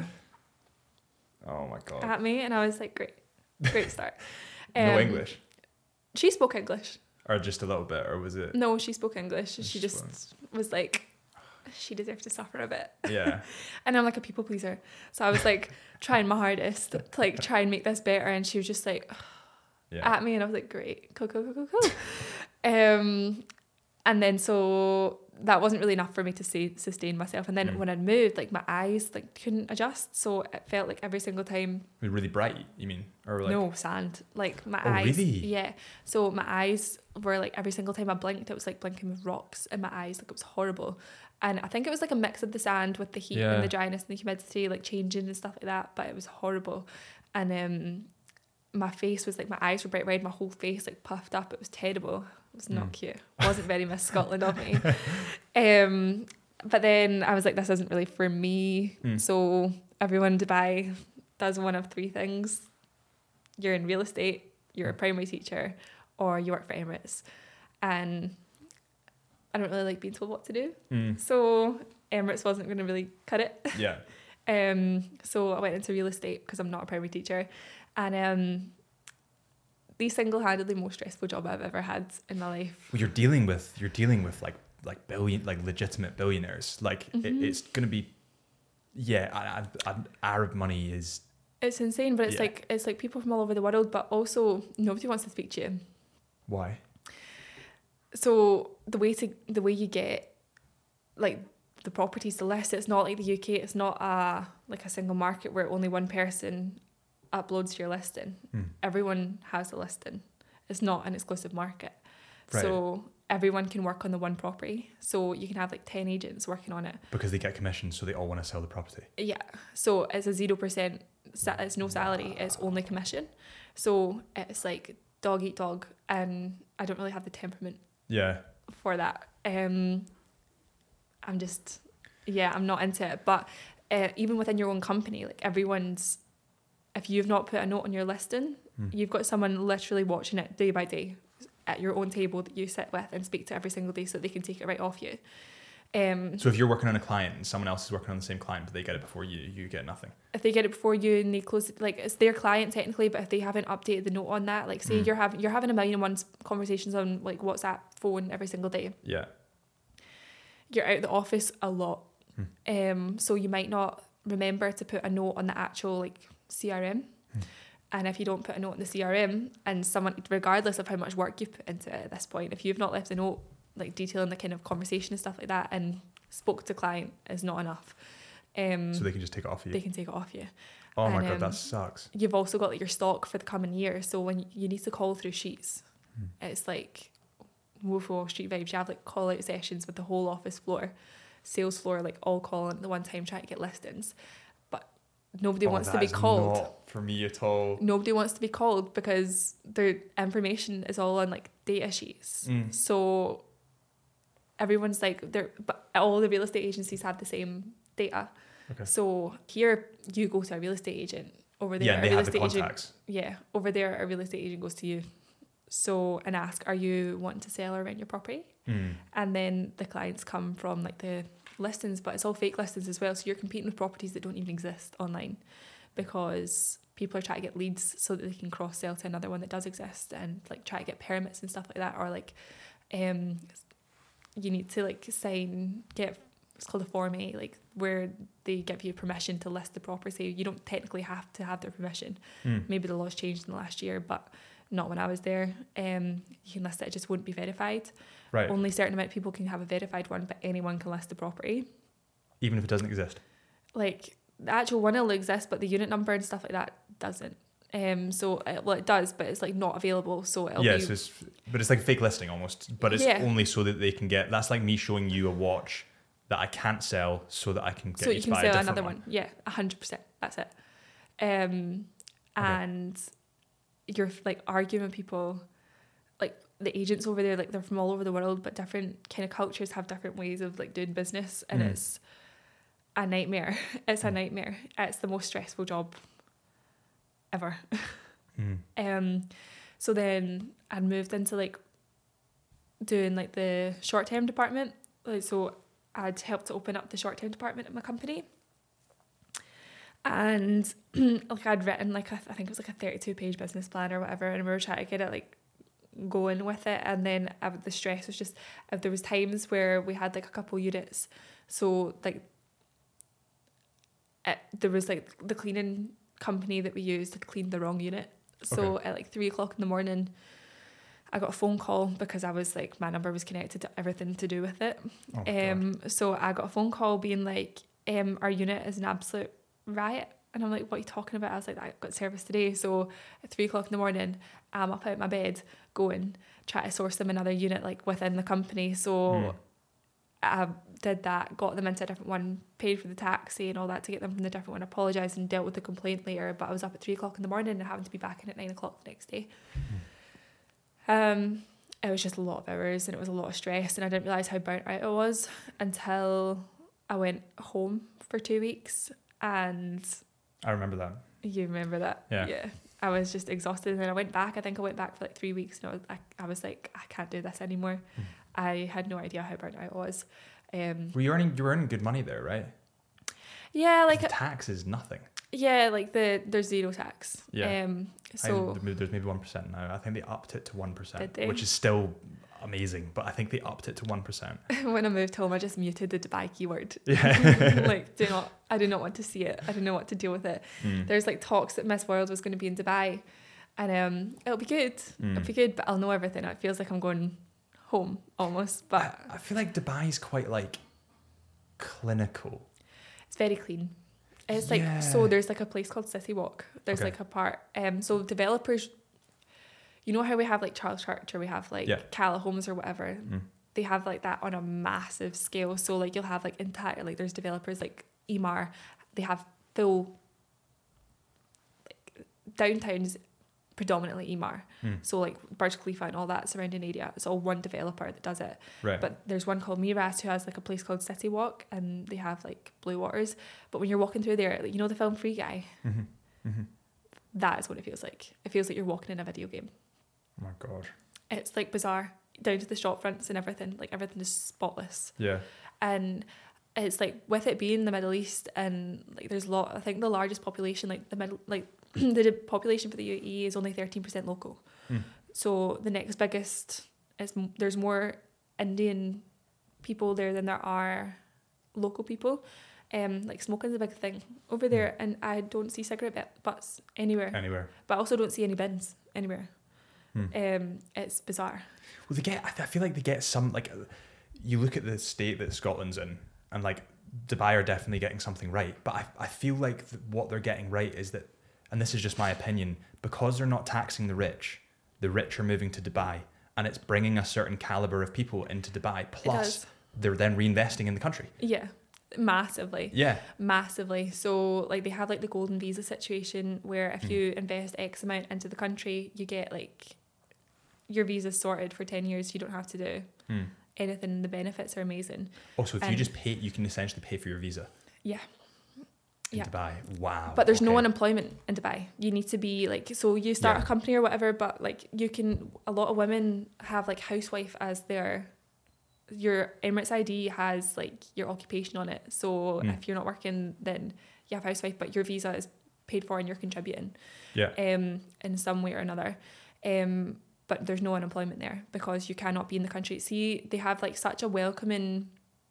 "Oh my god!" at me, and I was like, "Great, great start." Um, no um, English. She spoke English. Or just a little bit, or was it? No, she spoke English. She, she just was. was like, she deserved to suffer a bit. Yeah. And I'm like a people pleaser. So I was like trying my hardest to like try and make this better. And she was just like yeah. at me, and I was like, great, cool, cool, cool, cool, cool. um, and then so that wasn't really enough for me to say, sustain myself. And then mm. when I'd moved, like my eyes like couldn't adjust. So it felt like every single time. Really bright, you mean? Or like no, sand. Like my oh, eyes. Really? Yeah. So my eyes were like every single time I blinked, it was like blinking with rocks in my eyes. Like it was horrible. And I think it was like a mix of the sand with the heat yeah. and the dryness and the humidity, like changing and stuff like that. But it was horrible. And um, my face was like, my eyes were bright red, my whole face like puffed up. It was terrible. It was not mm. cute. It wasn't very Miss Scotland of me. Um, but then I was like, this isn't really for me. Mm. So everyone in Dubai does one of three things. You're in real estate, you're a primary teacher, or you work for Emirates. And I don't really like being told what to do. Mm. So Emirates wasn't going to really cut it. Yeah. um. So I went into real estate because I'm not a primary teacher. And um, the single-handedly most stressful job I've ever had in my life. Well, you're dealing with you're dealing with like like billion like legitimate billionaires. Like mm-hmm. it, it's going to be, yeah. I, I, I, Arab money is. It's insane, but it's yeah. like it's like people from all over the world, but also nobody wants to speak to you. Why? So the way to the way you get like the properties to list, it's not like the U K. It's not a like a single market where only one person uploads your listing. Mm. Everyone has a listing. It's not an exclusive market. Right. So everyone can work on the one property. So you can have like ten agents working on it. Because they get commissions, so they all want to sell the property. Yeah. So it's a zero percent sa- it's no salary, it's only commission. So it's like dog eat dog, and I don't really have the temperament Yeah. for that. Um, I'm just, yeah, I'm not into it. But uh, even within your own company, like everyone's, if you've not put a note on your listing, Hmm. you've got someone literally watching it day by day at your own table that you sit with and speak to every single day so they can take it right off you. Um, So if you're working on a client and someone else is working on the same client, but they get it before you, you get nothing. if they get it before you and they close it, like it's their client technically, but if they haven't updated the note on that, like say Mm. you're having you're having a million and one conversations on like WhatsApp phone every single day, Yeah. you're out of the office a lot. Hmm. Um, so you might not remember to put a note on the actual like C R M. Hmm. And if you don't put a note in the C R M, and someone, regardless of how much work you've put into it at this point, if you've not left a note like detailing the kind of conversation and stuff like that, and spoke to client is not enough. Um, So they can just take it off you. they can take it off you. Oh my and, god, um, that sucks. You've also got like your stock for the coming year. So when you, you need to call through sheets, Hmm. it's like Wolf of Wall Street vibes. You have like call out sessions with the whole office floor, sales floor, like all calling at the one time trying to get listings. But nobody Oh, wants to that be is called. Not for me at all. Nobody wants to be called because their information is all on like data sheets. Mm. So everyone's like, they're, but all the real estate agencies have the same data. Okay. So here you go to a real estate agent. Over there, Yeah, and they a real have the estate agent. contacts. Yeah, over there, a real estate agent goes to you. So and ask, are you wanting to sell or rent your property? Mm. And then the clients come from like the listings, but it's all fake listings as well. So you're competing with properties that don't even exist online because people are trying to get leads so that they can cross sell to another one that does exist and like try to get permits and stuff like that. Or like, um, you need to like sign, get, it's called a Form A, like where they give you permission to list the property. You don't technically have to have their permission. Mm. Maybe the law's changed in the last year, but not when I was there. Um, you can list it, it just wouldn't be verified. Right. Only a certain amount of people can have a verified one, but anyone can list the property. Even if it doesn't exist. Like the actual one will exist, but the unit number and stuff like that doesn't. Um, so it, well, it does, but it's like not available. So it'll Yeah, be so it's, but it's like fake listing almost. But it's Yeah. only so that they can get. That's like me showing you a watch that I can't sell, so that I can get so you you to can buy a sell different another one. one. Yeah, a hundred percent. That's it. Um, Okay. and you're like arguing with people, like the agents over there, like they're from all over the world, but different kind of cultures have different ways of like doing business, and Mm. it's a nightmare. It's a Mm. nightmare. It's the most stressful job ever. Mm. Um, so then I moved into like doing like the short term department. Like so, I'd helped to open up the short term department at my company, and like I'd written like a, I think it was like a thirty-two page business plan or whatever, and we were trying to get it like going with it. And then uh, the stress was just uh, there was times where we had like a couple units, so like it, there was like the cleaning company that we used had cleaned the wrong unit. So Okay. at like three o'clock in the morning, I got a phone call because I was like, my number was connected to everything to do with it. Oh my um, God. so I got a phone call being like, um, our unit is an absolute riot. And I'm like, what are you talking about? I was like, I got service today. So at three o'clock in the morning, I'm up out my bed going, try to source them another unit like within the company. So Mm. I did that, got them into a different one, paid for the taxi and all that to get them from the different one, apologised and dealt with the complaint later. But I was up at three o'clock in the morning and having to be back in at nine o'clock the next day. Um, it was just a lot of hours and it was a lot of stress, and I didn't realise how burnt out I was until I went home for two weeks. And I remember that. you remember that? Yeah. Yeah. I was just exhausted, and then I went back. I think I went back for like three weeks, and I was, I, I was like, I can't do this anymore. Mm. I had no idea how burnt out I was. Um, Were you earning? You were earning good money there, right? yeah, like The tax is nothing. yeah, like the there's zero tax. Yeah. Um, I, so there's maybe one percent now. I think they upped it to one percent, Did they? which is still amazing. But I think they upped it to one percent. when I moved home, I just muted the Dubai keyword. Yeah. like, do not. I do not want to see it. I don't know what to deal with it. Mm. There's like talks that Miss World was going to be in Dubai, and um, it'll be good. Mm. It'll be good, but I'll know everything. It feels like I'm going home almost, but I, I feel like Dubai's quite like clinical. it's very clean. It's like Yeah. so. There's like a place called City Walk. There's Okay. like a part. Um, so developers, you know how we have like Charles Church or we have like Yeah. Cala Homes or whatever. Mm. They have like that on a massive scale. So like you'll have like entire like there's developers like Emar. They have full downtown's predominantly Emaar. Mm. So like Burj Khalifa and all that surrounding area, it's all one developer that does it. Right. But there's one called Miras who has like a place called City Walk, and they have like blue waters. But when you're walking through there, like, you know the film Free Guy? Mm-hmm. Mm-hmm. That is what it feels like. It feels like you're walking in a video game. Oh my God. It's like bizarre, down to the shop fronts and everything. Like everything is spotless. Yeah. And it's like, with it being the Middle East, and like there's a lot, I think the largest population, like the middle, like the population for the U A E is only thirteen percent local. Mm. So the next biggest is, there's more Indian people there than there are local people. Um, like smoking's a big thing over there, mm. and I don't see cigarette butts anywhere. Anywhere. But I also don't see any bins anywhere. Mm. Um, it's bizarre. Well, they get. I feel like they get some, like, you look at the state that Scotland's in, and like Dubai are definitely getting something right. But I, I feel like th- what they're getting right is that, and this is just my opinion, because they're not taxing the rich, the rich are moving to Dubai, and it's bringing a certain caliber of people into Dubai. Plus, they're then reinvesting in the country. Yeah. Massively. Yeah. Massively. So like they have like the golden visa situation where if mm. you invest X amount into the country, you get like your visa's sorted for ten years. You don't have to do mm. anything. The benefits are amazing. Also, if um, you just pay, you can essentially pay for your visa. Yeah. In yeah. Dubai. Wow. But there's okay. no unemployment in Dubai. You need to be like, so you start yeah. a company or whatever, but like you can, a lot of women have like housewife as their, your Emirates I D has like your occupation on it. So mm. if you're not working, then you have housewife, but your visa is paid for and you're contributing. Yeah. Um, in some way or another. Um, but there's no unemployment there because you cannot be in the country. See, they have like such a welcoming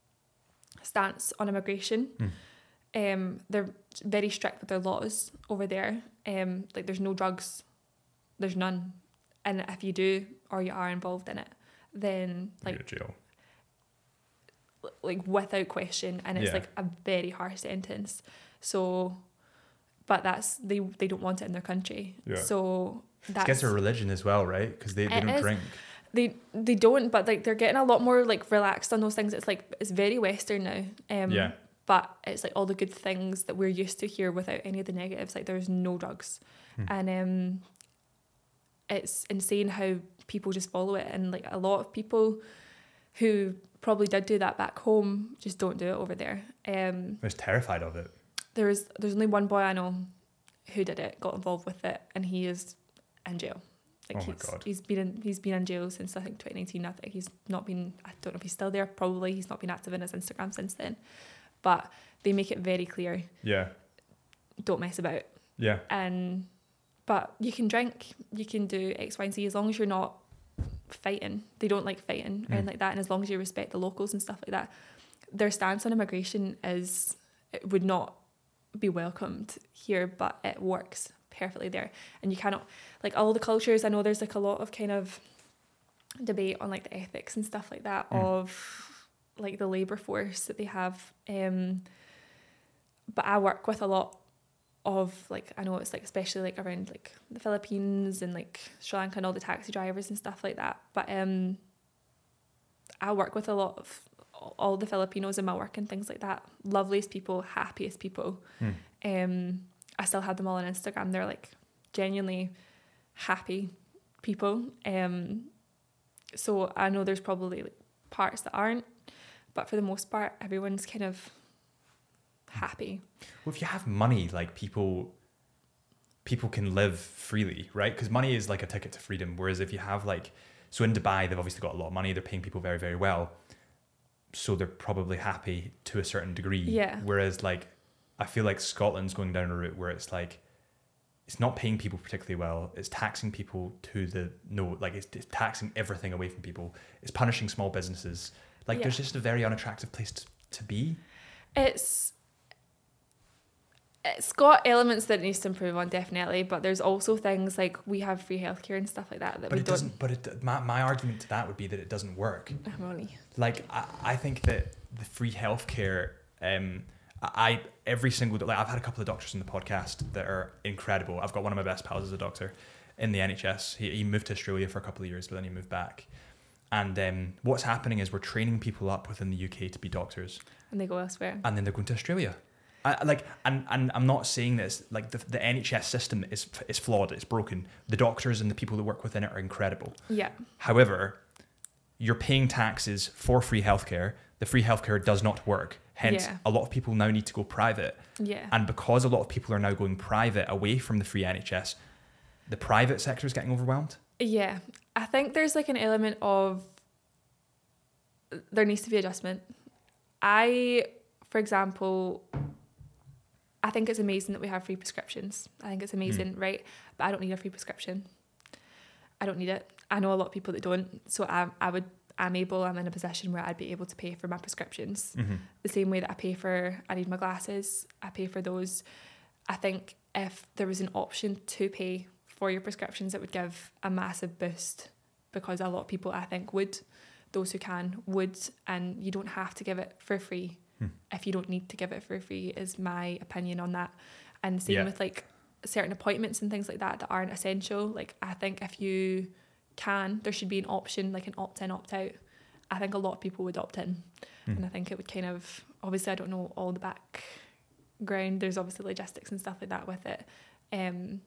stance on immigration. Mm. Um, they're very strict with their laws over there. Um, like there's no drugs, there's none, and if you do or you are involved in it, then like you go to jail. Like without question, and it's yeah. like a very harsh sentence. So, but that's they they don't want it in their country. Yeah. So that's it's against their religion as well, right? Because they, they don't is. drink. They they don't, but like they're getting a lot more like relaxed on those things. It's like it's very Western now. Um, yeah. But it's like all the good things that we're used to here without any of the negatives. Like there's no drugs. Hmm. And um, it's insane how people just follow it. And like a lot of people who probably did do that back home just don't do it over there. Um, I was terrified of it. There's there's only one boy I know who did it, got involved with it, and he is in jail. Like oh my he's, God. He's been in he's been in jail since I think twenty nineteen. I think he's not been, I don't know if he's still there, probably he's not been active in his Instagram since then. But they make it very clear. Yeah. Don't mess about. Yeah. And but you can drink, you can do X, Y, and Z as long as you're not fighting. They don't like fighting mm. or anything like that. And as long as you respect the locals and stuff like that, their stance on immigration is it would not be welcomed here, but it works perfectly there. And you cannot, like all the cultures, I know there's like a lot of kind of debate on like the ethics and stuff like that mm. of like the labour force that they have. Um, but I work with a lot of like, I know it's like especially like around like the Philippines and like Sri Lanka and all the taxi drivers and stuff like that. But um, I work with a lot of all the Filipinos in my work and things like that. Loveliest people, happiest people. Mm. Um, I still have them all on Instagram. They're like genuinely happy people. Um, so I know there's probably like parts that aren't, but for the most part, everyone's kind of happy. Well, if you have money, like people, people can live freely, right? Because money is like a ticket to freedom. Whereas if you have like, so in Dubai, they've obviously got a lot of money. They're paying people very, very well. So they're probably happy to a certain degree. Yeah. Whereas like, I feel like Scotland's going down a route where it's like, it's not paying people particularly well. It's taxing people to the no, like it's, it's taxing everything away from people. It's punishing small businesses. Like yeah. there's just a very unattractive place to, to be. It's it's got elements that it needs to improve on, definitely, but there's also things like we have free healthcare and stuff like that that but we it don't. Doesn't, but it, my my argument to that would be that it doesn't work. Really? Like I, I think that the free healthcare, um, I every single like I've had a couple of doctors on the podcast that are incredible. I've got one of my best pals as a doctor in the N H S. He he moved to Australia for a couple of years, but then he moved back. And um, what's happening is we're training people up within the U K to be doctors. And they go elsewhere. And then they're going to Australia. I, like, and, and I'm not saying this, like the, the N H S system is is flawed, it's broken. The doctors and the people that work within it are incredible. Yeah. However, you're paying taxes for free healthcare. The free healthcare does not work. Hence, Yeah. a lot of people now need to go private. Yeah. And because a lot of people are now going private away from the free N H S, the private sector is getting overwhelmed. Yeah. I think there's like an element of there needs to be adjustment. I, for example, I think it's amazing that we have free prescriptions. I think it's amazing, mm. right? But I don't need a free prescription. I don't need it. I know a lot of people that don't. So I, I would, I'm able, I'm in a position where I'd be able to pay for my prescriptions. Mm-hmm. The same way that I pay for, I need my glasses, I pay for those. I think if there was an option to pay for your prescriptions, it would give a massive boost, because a lot of people, I think, would, those who can, would, and you don't have to give it for free. Hmm. If you don't need to give it for free, is my opinion on that. And same yeah. with like certain appointments and things like that that aren't essential. Like I think if you can, there should be an option, like an opt-in, opt-out. I think a lot of people would opt in. Hmm. And I think it would kind of, obviously I don't know all the background, there's obviously logistics and stuff like that with it. Um,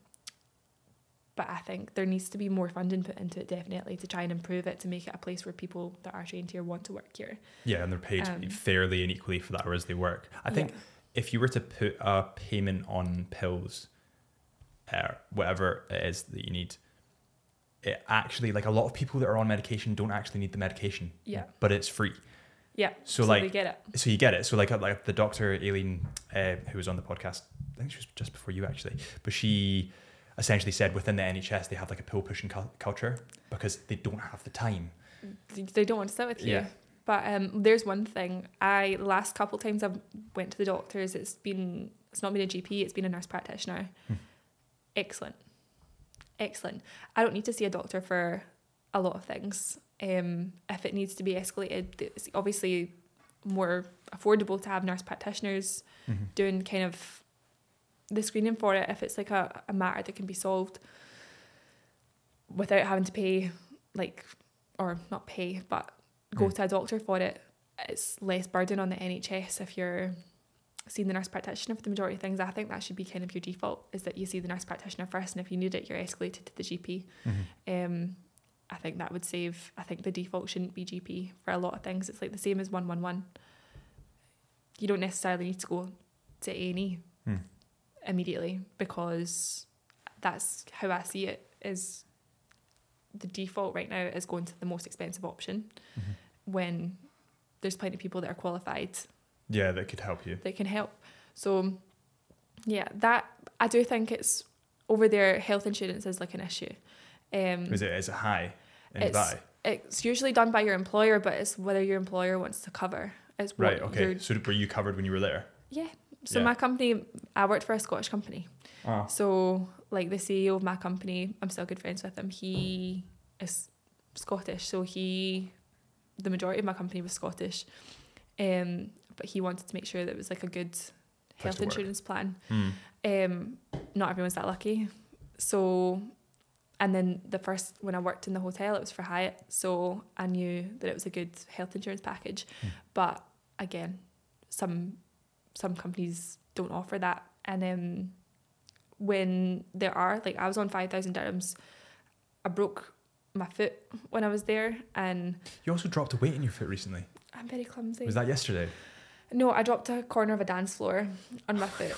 but I think there needs to be more funding put into it, definitely, to try and improve it, to make it a place where people that are trained here want to work here. Yeah, and they're paid um, fairly and equally for the hours they work. I think yeah. if you were to put a payment on pills, uh, whatever it is that you need, it actually, like a lot of people that are on medication don't actually need the medication. Yeah. But it's free. Yeah. So, so like, they get it. So you get it. So like, like the doctor Aileen, uh, who was on the podcast, I think she was just before you actually, but she essentially said within the N H S they have like a pill pushing cu- culture because they don't have the time. They don't want to sit with you. Yeah. But um, there's one thing. I the last couple of times I've went to the doctors, it's been it's not been a G P, it's been a nurse practitioner. Hmm. Excellent, excellent. I don't need to see a doctor for a lot of things. Um, if it needs to be escalated, it's obviously more affordable to have nurse practitioners mm-hmm. doing kind of the screening for it. If it's like a, a matter that can be solved without having to pay, like, or not pay, but go mm. to a doctor for it, it's less burden on the N H S if you're seeing the nurse practitioner for the majority of things. I think that should be kind of your default, is that you see the nurse practitioner first, and if you need it, you're escalated to the G P. Mm-hmm. Um, I think that would save, I think the default shouldn't be G P for a lot of things. It's like the same as one one one. You don't necessarily need to go to A and E mm. immediately, because that's how I see it, is the default right now is going to the most expensive option mm-hmm. when there's plenty of people that are qualified. Yeah, that could help you. That can help. So, yeah, that, I do think it's, over there, health insurance is like an issue. Um, is it is it high in it's, Dubai? It's usually done by your employer, but it's whether your employer wants to cover. It's what right, okay. So were you covered when you were there? Yeah. So yeah. my company, I worked for a Scottish company. Oh. So, like, the C E O of my company, I'm still good friends with him. He is Scottish, so he, the majority of my company was Scottish. Um, but he wanted to make sure that it was like a good health insurance plan. Mm. Um, not everyone's that lucky. So, and then the first, when I worked in the hotel, it was for Hyatt. So I knew that it was a good health insurance package. Mm. But again, some some companies don't offer that. And um, when there are, like, I was on five thousand dirhams. I broke my foot when I was there. And you also dropped a weight in your foot recently. I'm very clumsy. Was that yesterday? No, I dropped a corner of a dance floor on my foot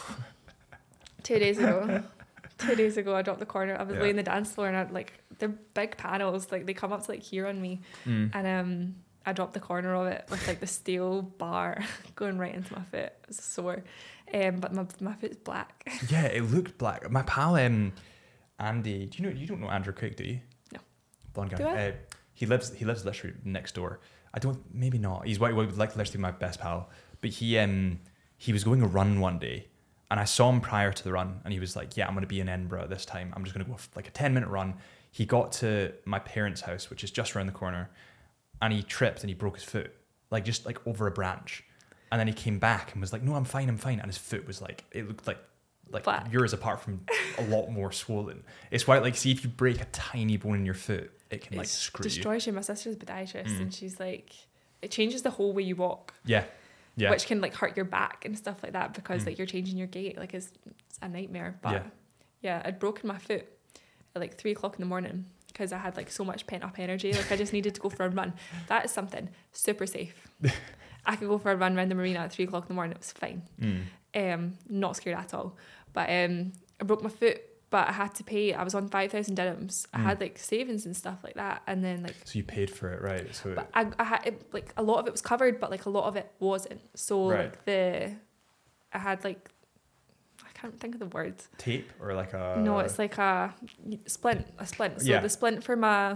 two days ago. Two days ago, I dropped the corner. I was yeah. laying the dance floor, and I, like, they're big panels, like they come up to like here on me, mm. and um, I dropped the corner of it with like the steel bar going right into my foot. It was sore, um, but my my foot's black. Yeah, it looked black. My pal, um, Andy. Do you know? You don't know Andrew Craig, do you? No. Blonde guy. Do I? Uh, he lives. He lives literally next door. I don't. Maybe not. He's what would like literally my best pal. But he um he was going a run one day. And I saw him prior to the run, and he was like, yeah, I'm going to be in Edinburgh this time. I'm just going to go for like a ten minute run. He got to my parents' house, which is just around the corner, and he tripped and he broke his foot, like just like over a branch. And then he came back and was like, no, I'm fine, I'm fine. And his foot was like, it looked like like Black. yours, apart from a lot more swollen. It's why, like, see, if you break a tiny bone in your foot, it can it like screw destroys you. My sister's a podiatrist, mm. and she's like, it changes the whole way you walk. Yeah. Yeah. which can like hurt your back and stuff like that because Mm. like you're changing your gait. Like it's, it's a nightmare. But Yeah. yeah, I'd broken my foot at like three o'clock in the morning because I had like so much pent up energy. Like I just needed to go for a run. That is something super safe. I could go for a run around the marina at three o'clock in the morning. It was fine. Mm. Um, not scared at all. But um, I broke my foot. But I had to pay. I was on five thousand dirhams. I Mm. had like savings and stuff like that, and then like. So you paid for it, right? So But I, I had it, like a lot of it was covered, but like a lot of it wasn't. So Right. like the, I had like, I can't think of the word. tape or like a no, it's like a splint, a splint. So Yeah. the splint for my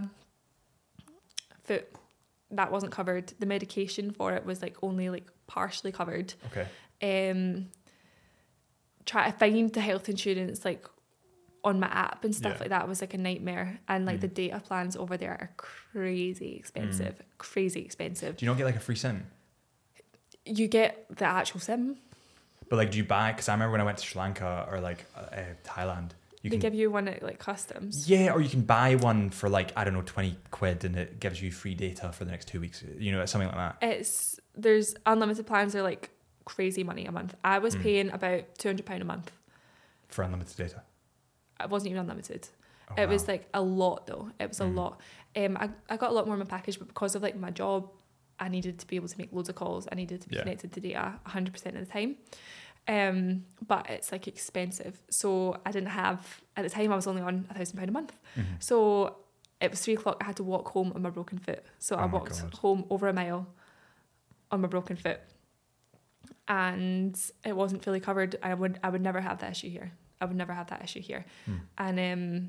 foot, that wasn't covered. The medication for it was like only like partially covered. okay. Um, try to find the health insurance like on my app and stuff Yeah. like that was like a nightmare. And like Mm. the data plans over there are crazy expensive, crazy expensive. Do you not get like a free SIM? You get the actual SIM. But like, do you buy? Because I remember when I went to Sri Lanka or like uh, uh, Thailand, you They can give you one at like customs. yeah, or you can buy one for like I don't know twenty quid, and it gives you free data for the next two weeks. You know, something like that. It's there's unlimited plans are like crazy money a month. I was Mm. paying about two hundred pound a month. For unlimited data. It wasn't even unlimited. Oh, it was wow. like a lot though. It was a Mm. lot. Um, I, I got a lot more in my package, but because of like my job, I needed to be able to make loads of calls. I needed to be Yeah. connected to data one hundred percent of the time. Um, but it's like expensive. So I didn't have, at the time I was only on a thousand pound a month. Mhm. So it was three o'clock. I had to walk home on my broken foot. So I Oh my walked God. home over a mile on my broken foot, and it wasn't fully covered. I would I would never have that issue here. I would never have that issue here. Mm. And um,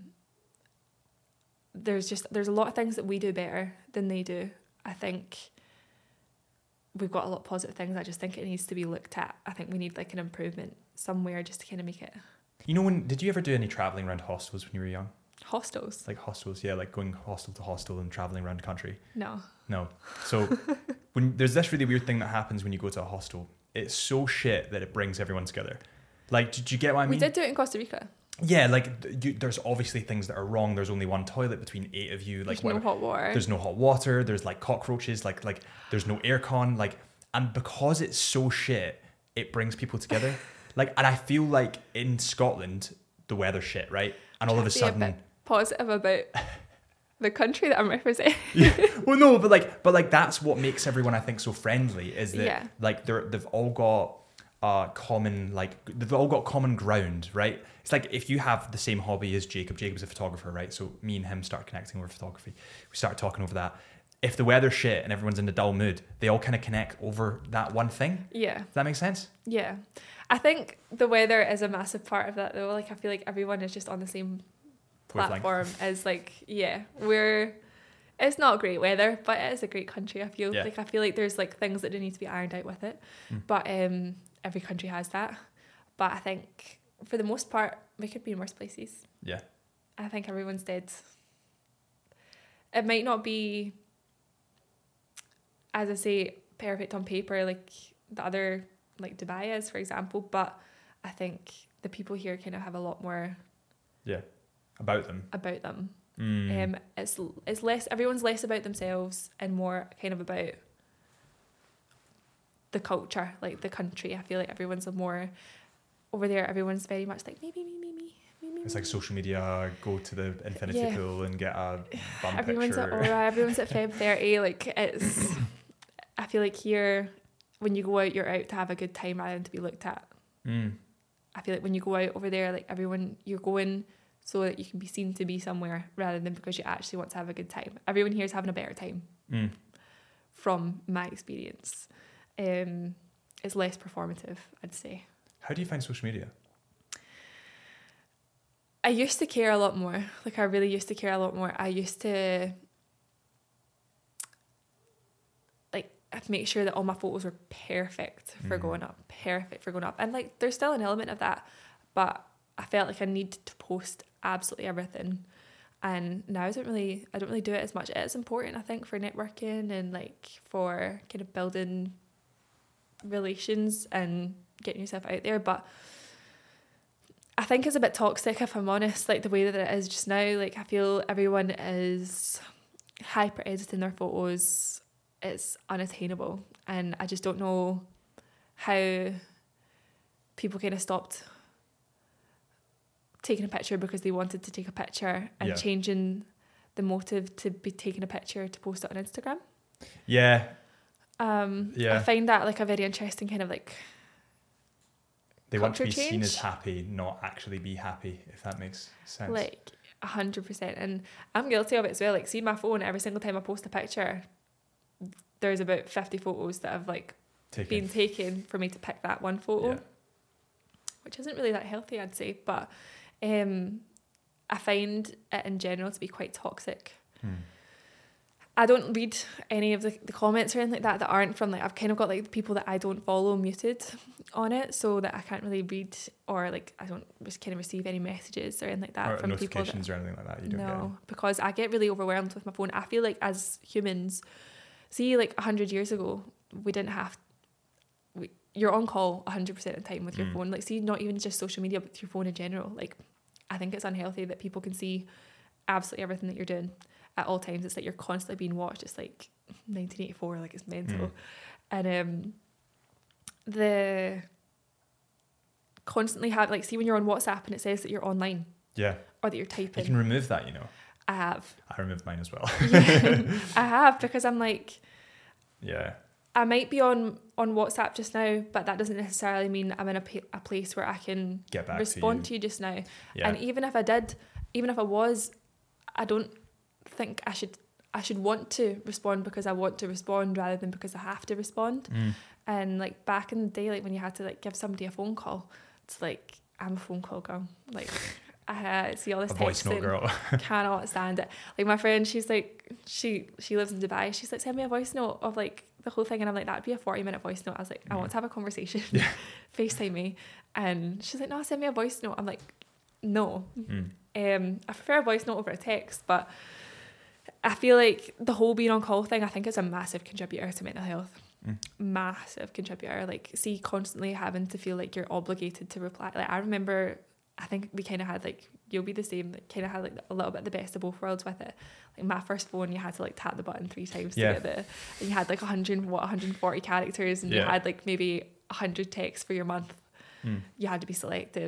there's just there's a lot of things that we do better than they do. I think we've got a lot of positive things. I just think it needs to be looked at. I think we need like an improvement somewhere just to kind of make it. You know, when did you ever do any traveling around hostels when you were young? Hostels? Like hostels, yeah, like going hostel to hostel and traveling around the country. No. No. So when there's this really weird thing that happens when you go to a hostel, it's so shit that it brings everyone together. Like, did you get what I mean? We did do it in Costa Rica. Yeah, like th- you, there's obviously things that are wrong. There's only one toilet between eight of you. Like There's whatever. no hot water. There's no hot water. There's like cockroaches. Like like there's no aircon. Like, and because it's so shit, it brings people together. Like, and I feel like in Scotland the weather's shit, right? And all of a Be sudden, bit positive about the country that I'm representing. well, no, but like, but like that's what makes everyone I think so friendly is that Yeah. like they're they've all got uh common like they've all got common ground, right? It's like if you have the same hobby as Jacob. Jacob's a photographer, right? So me and him start connecting over photography. We start talking over that. If the weather's shit and everyone's in a dull mood, they all kind of connect over that one thing. Yeah. Does that make sense? Yeah. I think the weather is a massive part of that though. Like I feel like everyone is just on the same Wavelength. platform as like, yeah, we're, it's not great weather, but it is a great country. I feel Yeah. like, I feel like there's like things that do need to be ironed out with it, Mm. but um, every country has that. But I think for the most part, we could be in worse places. Yeah. I think everyone's dead. It might not be, as I say, perfect on paper like the other, like Dubai is, for example, but I think the people here kind of have a lot more Yeah. About them. about them. Mm. Um, it's it's less, everyone's less about themselves and more kind of about the culture, like the country. I feel like everyone's a more, over there, everyone's very much like me, me, me, me, me, me, me. It's like social media, go to the infinity Yeah. pool and get a bum Everyone's picture. at Aura, everyone's at Feb thirty. Like it's, I feel like here, when you go out, you're out to have a good time rather than to be looked at. Mm. I feel like when you go out over there, like everyone, you're going so that you can be seen to be somewhere rather than because you actually want to have a good time. Everyone here is having a better time Mm. from my experience. Um, it's less performative, I'd say. How do you find social media? I used to care a lot more. Like I really used to care a lot more. I used to like make sure that all my photos were perfect for Mhm. going up, perfect for going up. And like there's still an element of that, but I felt like I needed to post absolutely everything. And now I don't really I don't really do it as much. It's important, I think, for networking and like for kind of building relations and getting yourself out there, but I think it's a bit toxic, if I'm honest, like the way that it is just now. Like I feel everyone is hyper editing their photos. It's unattainable, and I just don't know how people kind of stopped taking a picture because they wanted to take a picture and Yeah. changing the motive to be taking a picture to post it on Instagram. Yeah. Um, Yeah. I find that like a very interesting kind of like They want to culture be seen as change. happy, not actually be happy, if that makes sense. Like a hundred percent, and I'm guilty of it as well. Like, see my phone, every single time I post a picture, there's about fifty photos that have like Taken. been taken for me to pick that one photo, Yeah. which isn't really that healthy, I'd say. But um, I find it in general to be quite toxic. Hmm. I don't read any of the, the comments or anything like that that aren't from like, I've kind of got like the people that I don't follow muted on it, so that I can't really read, or like I don't just kind of receive any messages or anything like that Or from people that, notifications or anything like that. You don't no, get any. because I get really overwhelmed with my phone. I feel like as humans, see, like a hundred years ago, we didn't have. We, you're on call a hundred percent of the time with your Mm. phone. Like, see, not even just social media, but your phone in general. Like, I think it's unhealthy that people can see absolutely everything that you're doing at all times. It's like you're constantly being watched. It's like nineteen eighty-four, like it's mental. Mm. And um, the constantly have like, see when you're on WhatsApp and it says that you're online Yeah. or that you're You typing. can remove that, you know. I have. I removed mine as well. Yeah, I have, because I'm like, Yeah. I might be on on WhatsApp just now, but that doesn't necessarily mean I'm in a, pa- a place where I can Get back respond to to you. just now. Yeah. And even if I did, even if I was, I don't think I should I should want to respond because I want to respond rather than because I have to respond. Mm. And like back in the day, like when you had to like give somebody a phone call, it's like, I'm a phone call girl. Like I uh, see all this A voice note texting, girl. cannot stand it. Like my friend, she's like, she she lives in Dubai. She's like, send me a voice note of like the whole thing, and I'm like, that'd be a forty minute voice note. I was like, I want to have a conversation. Yeah. FaceTime me, and she's like, no, send me a voice note. I'm like, no. Mm. Um, I prefer a voice note over a text, but I feel like the whole being on call thing, I think it's a massive contributor to mental health. Mm. Massive contributor. Like, see, constantly having to feel like you're obligated to reply. Like, I remember, I think we kind of had like, you'll be the same, like kind of had like a little bit the best of both worlds with it. Like my first phone, you had to like tap the button three times Yeah. to get the, and you had like one hundred, what, one hundred forty characters, and you Yeah. had like maybe one hundred texts for your month. Mm. You had to be selective.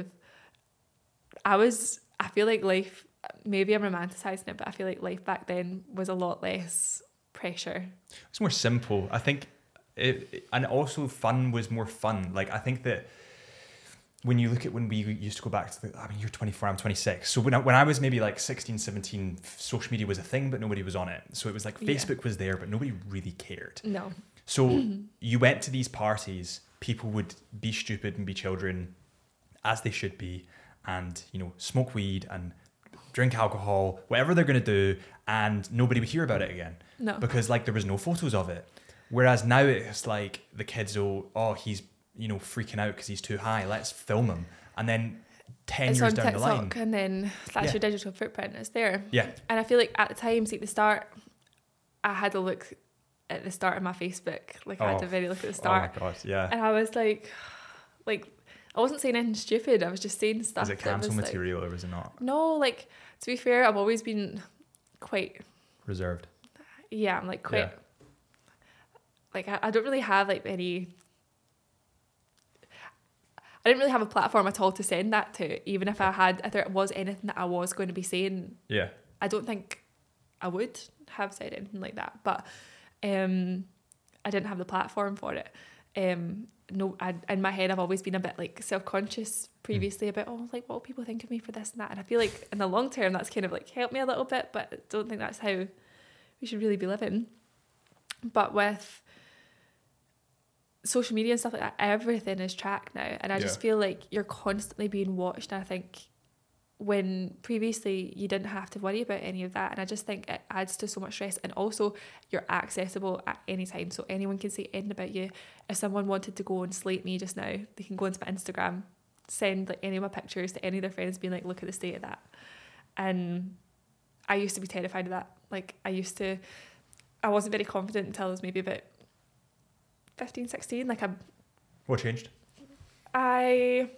I was, I feel like life, maybe I'm romanticising it, but I feel like life back then was a lot less pressure. It's more simple. I think, it, it- and also fun was more fun. Like, I think that when you look at when we used to go back to the, I mean, you're twenty-four, I'm twenty-six. So when I, when I was maybe like sixteen, seventeen, social media was a thing, but nobody was on it. So it was like Yeah. Facebook was there, but nobody really cared. No. So you went to these parties, people would be stupid and be children, as they should be, and, you know, smoke weed and drink alcohol, whatever they're going to do, and nobody would hear about it again. No. Because, like, there was no photos of it. Whereas now it's like the kids will, oh, he's, you know, freaking out because he's too high, let's film him. And then ten It's years on down the line. TikTok, and then that's Yeah. your digital footprint. It's there. Yeah. And I feel like at the time, see, at the start, I had a look at the start of my Facebook. Like, I had Oh, a very look at the Oh start. my God, yeah. And I was like, like, I wasn't saying anything stupid. I was just saying stuff. Is it that cancel was, like- material or is it not? No, like, to be fair, I've always been quite, Reserved. yeah, I'm like quite, Yeah. like, I, I don't really have like any, I didn't really have a platform at all to send that to. Even if I had, if there was anything that I was going to be saying, Yeah. I don't think I would have said anything like that. But um, I didn't have the platform for it. Um, no, I, in my head, I've always been a bit like self-conscious previously about, oh, like, what will people think of me for this and that? And I feel like in the long term, that's kind of like helped me a little bit, but I don't think that's how we should really be living. But with social media and stuff like that, everything is tracked now. And I just Yeah. feel like you're constantly being watched. And I think when previously you didn't have to worry about any of that, and I just think it adds to so much stress. And also you're accessible at any time, so anyone can say anything about you. If someone wanted to go and slate me just now, they can go into my Instagram, send like any of my pictures to any of their friends, being like, look at the state of that. And I used to be terrified of that. Like, I used to, I wasn't very confident until I was maybe about fifteen, sixteen. Like, I What changed? I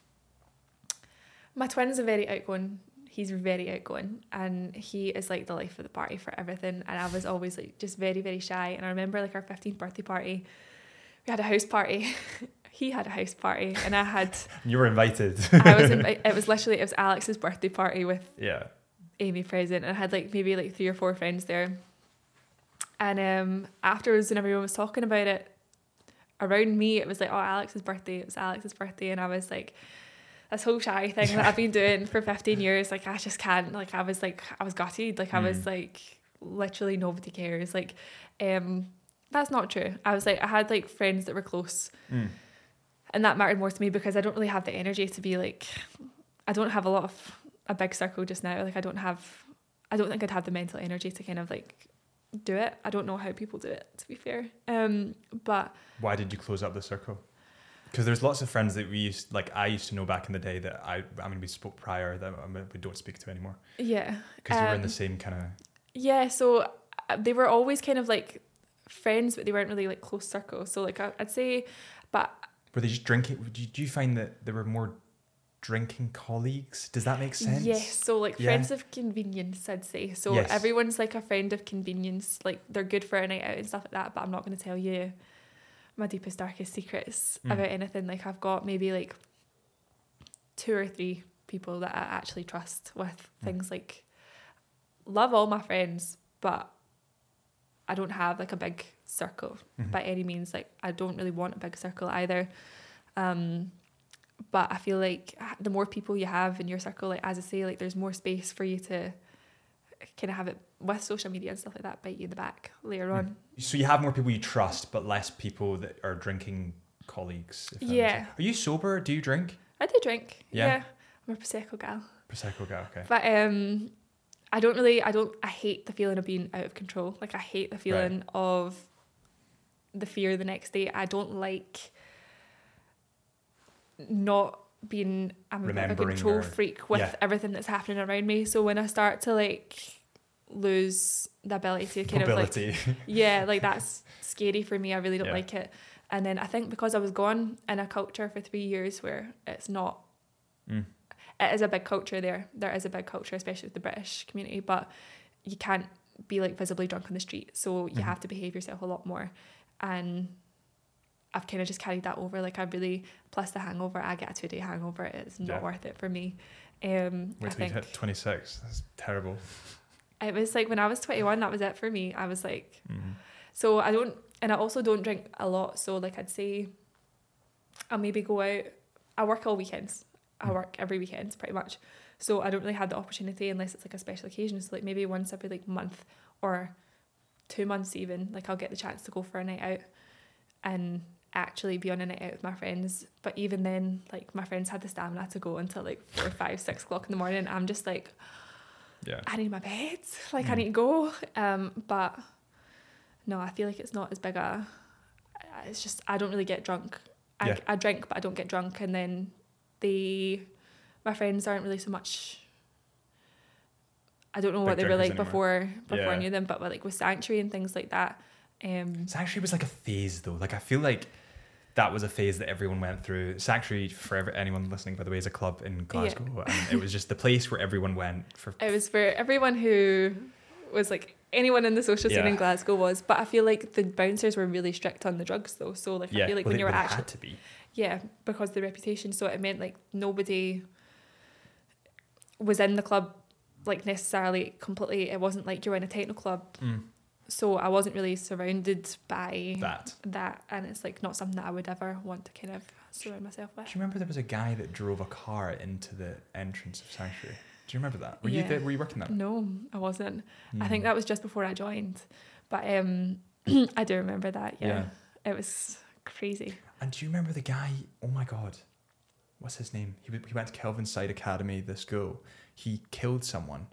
my twins are very outgoing. He's very outgoing, and he is like the life of the party for everything. And I was always like just very, very shy. And I remember like our fifteenth birthday party, we had a house party he had a house party and I had. You were invited. I was invited. It was literally it was Alex's birthday party with yeah. Amy present, and I had like maybe like three or four friends there. And um, afterwards, when everyone was talking about it, around me, it was like, oh, Alex's birthday. It was Alex's birthday, and I was like, this whole shy thing that I've been doing for fifteen years, like I just can't. Like I was like, I was gutted. Like I was Mm. like, literally nobody cares. Like, um, that's not true. I was like, I had like friends that were close, Mm. and that mattered more to me because I don't really have the energy to be like, I don't have a lot of a big circle just now. Like I don't have, I don't think I'd have the mental energy to kind of like do it. I don't know how people do it, to be fair. Um, but Why did you close up the circle? Because there's lots of friends that we used, like I used to know back in the day that I, I mean, we spoke prior that I mean, we don't speak to anymore. yeah, Because you were in um, the same kind of. yeah. So uh, they were always kind of like friends, but they weren't really like close circles. So like I, I'd say, but Were they just drinking? Do you, do you find that there were more drinking colleagues? Does that make sense? yes. So like Yeah. friends of convenience, I'd say. So Yes. everyone's like a friend of convenience. Like they're good for a night out and stuff like that. But I'm not going to tell you my deepest, darkest secrets Mm. about anything. Like I've got maybe like two or three people that I actually trust with Mm. things like love all my friends, but I don't have like a big circle Mhm. by any means. Like I don't really want a big circle either. Um, but I feel like the more people you have in your circle, like as I say, like there's more space for you to kind of have it with social media and stuff like that bite you in the back later on. So you have more people you trust, but less people that are drinking colleagues. If that makes Yeah. sense. Are you sober? Do you drink? I do drink. Yeah? Yeah. I'm a Prosecco gal. Prosecco guy, okay. But um, I don't really, I don't, I hate the feeling of being out of control. Like I hate the feeling of the fear the next day. I don't like not being, I'm a bit of a Remembering control or- freak with yeah. everything that's happening around me. So when I start to like lose the ability to kind of like, Mobility. yeah, like that's scary for me. I really don't Yeah. like it. And then I think because I was gone in a culture for three years where it's not, Mm. it is a big culture there. There is a big culture, especially with the British community, but you can't be like visibly drunk on the street. So you Mhm. have to behave yourself a lot more. And I've kind of just carried that over. Like I really, plus the hangover, I get a two day hangover. It's not Yeah. worth it for me. Um, I Wait till you think hit twenty-six. That's terrible. it was like when I was twenty-one, that was it for me. I was like, Mm. so I don't, and I also don't drink a lot. So like I'd say I'll maybe go out. I work all weekends. I Mm. work every weekend pretty much. So I don't really have the opportunity unless it's like a special occasion. So like maybe once every like month or two months even, like I'll get the chance to go for a night out and actually be on a night out with my friends. But even then, like my friends had the stamina to go until like four, five, six o'clock in the morning. I'm just like, Yeah. I need my bed. Like I Mm. need to go. Um, but no, I feel like it's not as big a. It's just I don't really get drunk. I, Yeah. I drink, but I don't get drunk. And then they, my friends aren't really so much. I don't know Big what they were drinkers like anymore. before before I Yeah. knew them, but like with Sanctuary and things like that. Um, Sanctuary was like a phase though. Like I feel like that was a phase that everyone went through. Sanctuary, for ever, anyone listening, by the way, is a club in Glasgow, and it was just the place where everyone went for. it was for everyone who was like anyone in the social scene Yeah. in Glasgow was, but I feel like the bouncers were really strict on the drugs though. So like Yeah, I feel like well, when they, you were well, they actually had to be. yeah, because of the reputation. So it meant like nobody was in the club like necessarily completely. It wasn't like you're in a techno club. Mm. So I wasn't really surrounded by That. that, and it's like not something that I would ever want to kind of surround myself with. Do you remember there was a guy that drove a car into the entrance of Sanctuary? Do you remember that? Were you Yeah. there, were you working that? No, I wasn't. I Mm. think that was just before I joined, but um, I do remember that. Yeah. It was crazy. And do you remember the guy? Oh my God, what's his name? He w- he went to Kelvinside Academy, the school. He killed someone.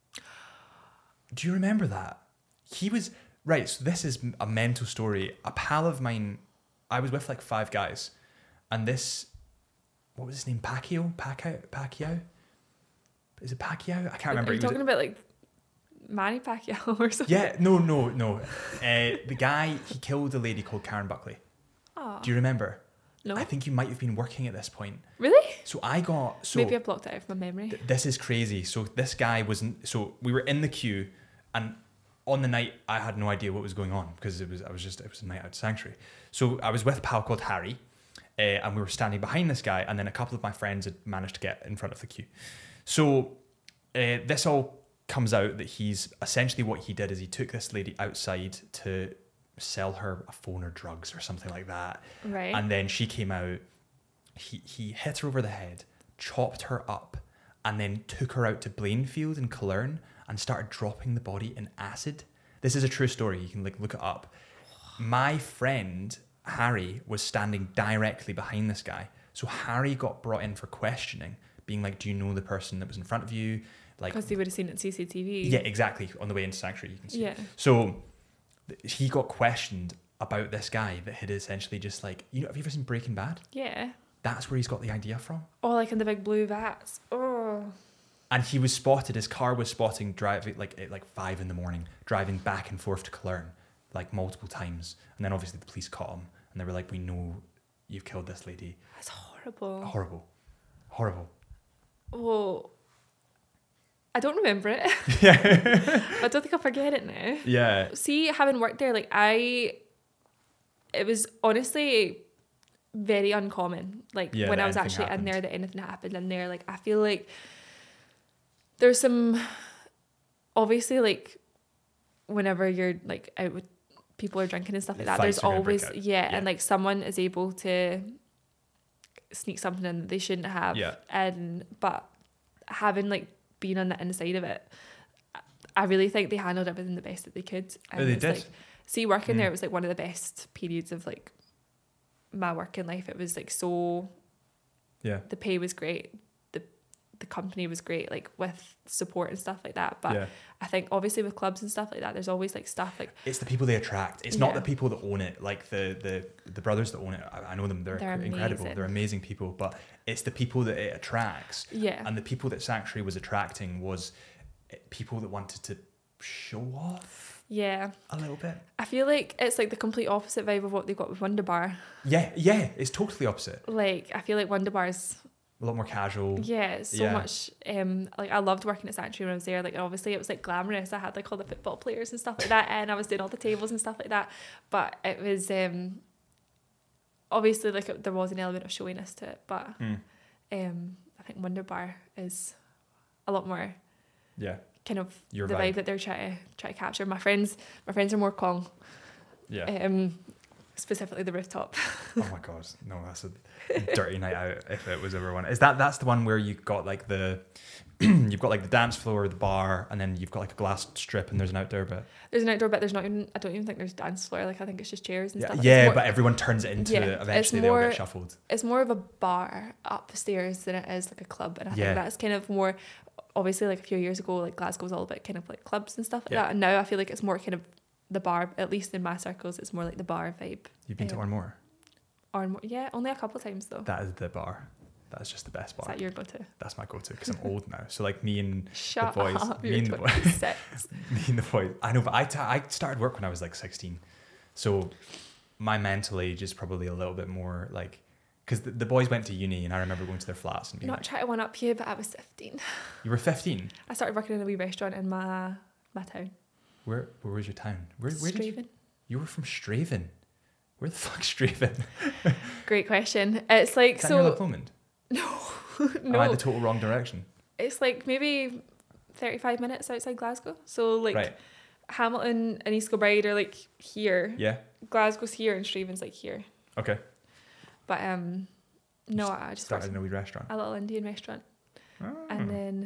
Do you remember that? He was right. So this is a mental story. A pal of mine. I was with like five guys, and this, what was his name? Pacquiao. Pacquiao. Pacquiao. Is it Pacquiao? I can't remember. Are you He was- talking about like Manny Pacquiao or something? yeah. No. No. No. Uh, the guy, he killed a lady called Karen Buckley. Oh, Do you remember? no. I think you might have been working at this point. Really? So I got so. Maybe I blocked it out of my memory. Th- this is crazy. So this guy wasn't. So we were in the queue, and on the night I had no idea what was going on because it was. I was just. It was a night out Sanctuary. So I was with a pal called Harry, uh, and we were standing behind this guy, and then a couple of my friends had managed to get in front of the queue. So uh, this all comes out that he's essentially what he did is he took this lady outside to sell her a phone or drugs or something like that. Right. And then she came out, he, he hit her over the head, chopped her up, and then took her out to Blainfield in Killearn and started dropping the body in acid. This is a true story. You can like look it up. My friend, Harry, was standing directly behind this guy. So Harry got brought in for questioning, being like, do you know the person that was in front of you? Like, because they would have seen it on C C T V. yeah, exactly. On the way into Sanctuary, you can see. Yeah. So th- he got questioned about this guy that had essentially just like, you know, have you ever seen Breaking Bad? Yeah. That's where he's got the idea from. Oh, like in the big blue vats. Oh. And he was spotted, his car was spotting driving like at like five in the morning, driving back and forth to Killearn, like multiple times. And then obviously the police caught him and they were like, we know you've killed this lady. That's horrible. Horrible. Horrible. Oh. I don't remember it. Yeah. I don't think I'll forget it now. Yeah. See, having worked there, like I, it was honestly very uncommon. Like Yeah, when that I was anything actually happened. in there, that anything happened in there. Like I feel like there's some, obviously, like whenever you're like out with people are drinking and stuff like that, Fights there's are gonna break always out. yeah, Yeah. and like someone is able to sneak something in that they shouldn't have. Yeah. And but having like been on the inside of it, I really think they handled everything the best that they could. And Oh, they it's did. Like, see, working Mm. there, it was like one of the best periods of like my working life. It was like so. Yeah. The pay was great. The the company was great, like with support and stuff like that. But Yeah. I think obviously with clubs and stuff like that, there's always like stuff like It's the people they attract. It's Yeah. not the people that own it. Like the the, the brothers that own it. I, I know them. They're, They're incredible. amazing. They're amazing people. But it's the people that it attracts. yeah, And the people that Sanctuary was attracting was people that wanted to show off yeah. a little bit. I feel like it's like the complete opposite vibe of what they got with Wonder Bar. Yeah, yeah. It's totally opposite. Like I feel like Wonder Bar's A lot more casual. yeah, it's so Yeah. much. Um, like I loved working at Sanctuary when I was there. Like obviously it was like glamorous. I had like all the football players and stuff like that, and I was doing all the tables and stuff like that. But it was um, obviously like it, there was an element of showiness to it. But Mm. um, I think Wonder Bar is a lot more Yeah. kind of Your the vibe. vibe that they're trying to try to capture. My friends, my friends are more Kong. Yeah. Um, specifically the rooftop. Oh my god, no, that's a dirty night out if it was ever one. Is that that's the one where you got like the you've got like the dance floor, the bar, and then you've got like a glass strip and there's an outdoor bit. There's an outdoor bit. There's not even. I don't even think there's dance floor. Like I think it's just chairs and Yeah, stuff. It's yeah, more- but everyone turns it into Yeah, it's eventually they all more- get shuffled. it's more of a bar upstairs than it is like a club, and I Yeah. think that's kind of more. Obviously, like a few years ago, like Glasgow was all about kind of like clubs and stuff like Yeah. that, and now I feel like it's more kind of the bar. At least in my circles, it's more like the bar vibe. You've been to um, Ardmore? Or yeah, only a couple of times though. That is the bar. That's just the best Is bar. that your go-to? That's my go-to because I'm old now. So like me and Shut boys, up! me You're and the boys. twenty-six. me and the boys. I know, but I, t- I started work when I was like sixteen. So my mental age is probably a little bit more like, because the, the boys went to uni and I remember going to their flats and being Not like, trying to one up you, but I was fifteen. you were fifteen? I started working in a wee restaurant in my my town. Where where was your town? Where, where did you? Straven. You were from Straven. Where the fuck's Straven? Great question. It's like Is that near so. Lomond? No, Am I no. the total wrong direction? It's like maybe thirty-five minutes outside Glasgow. So like Right. Hamilton and East Kilbride are like here. Yeah. Glasgow's here and Straven's like here. Okay. But um, no, I just Started worked in a wee restaurant. a little Indian restaurant, Oh. and then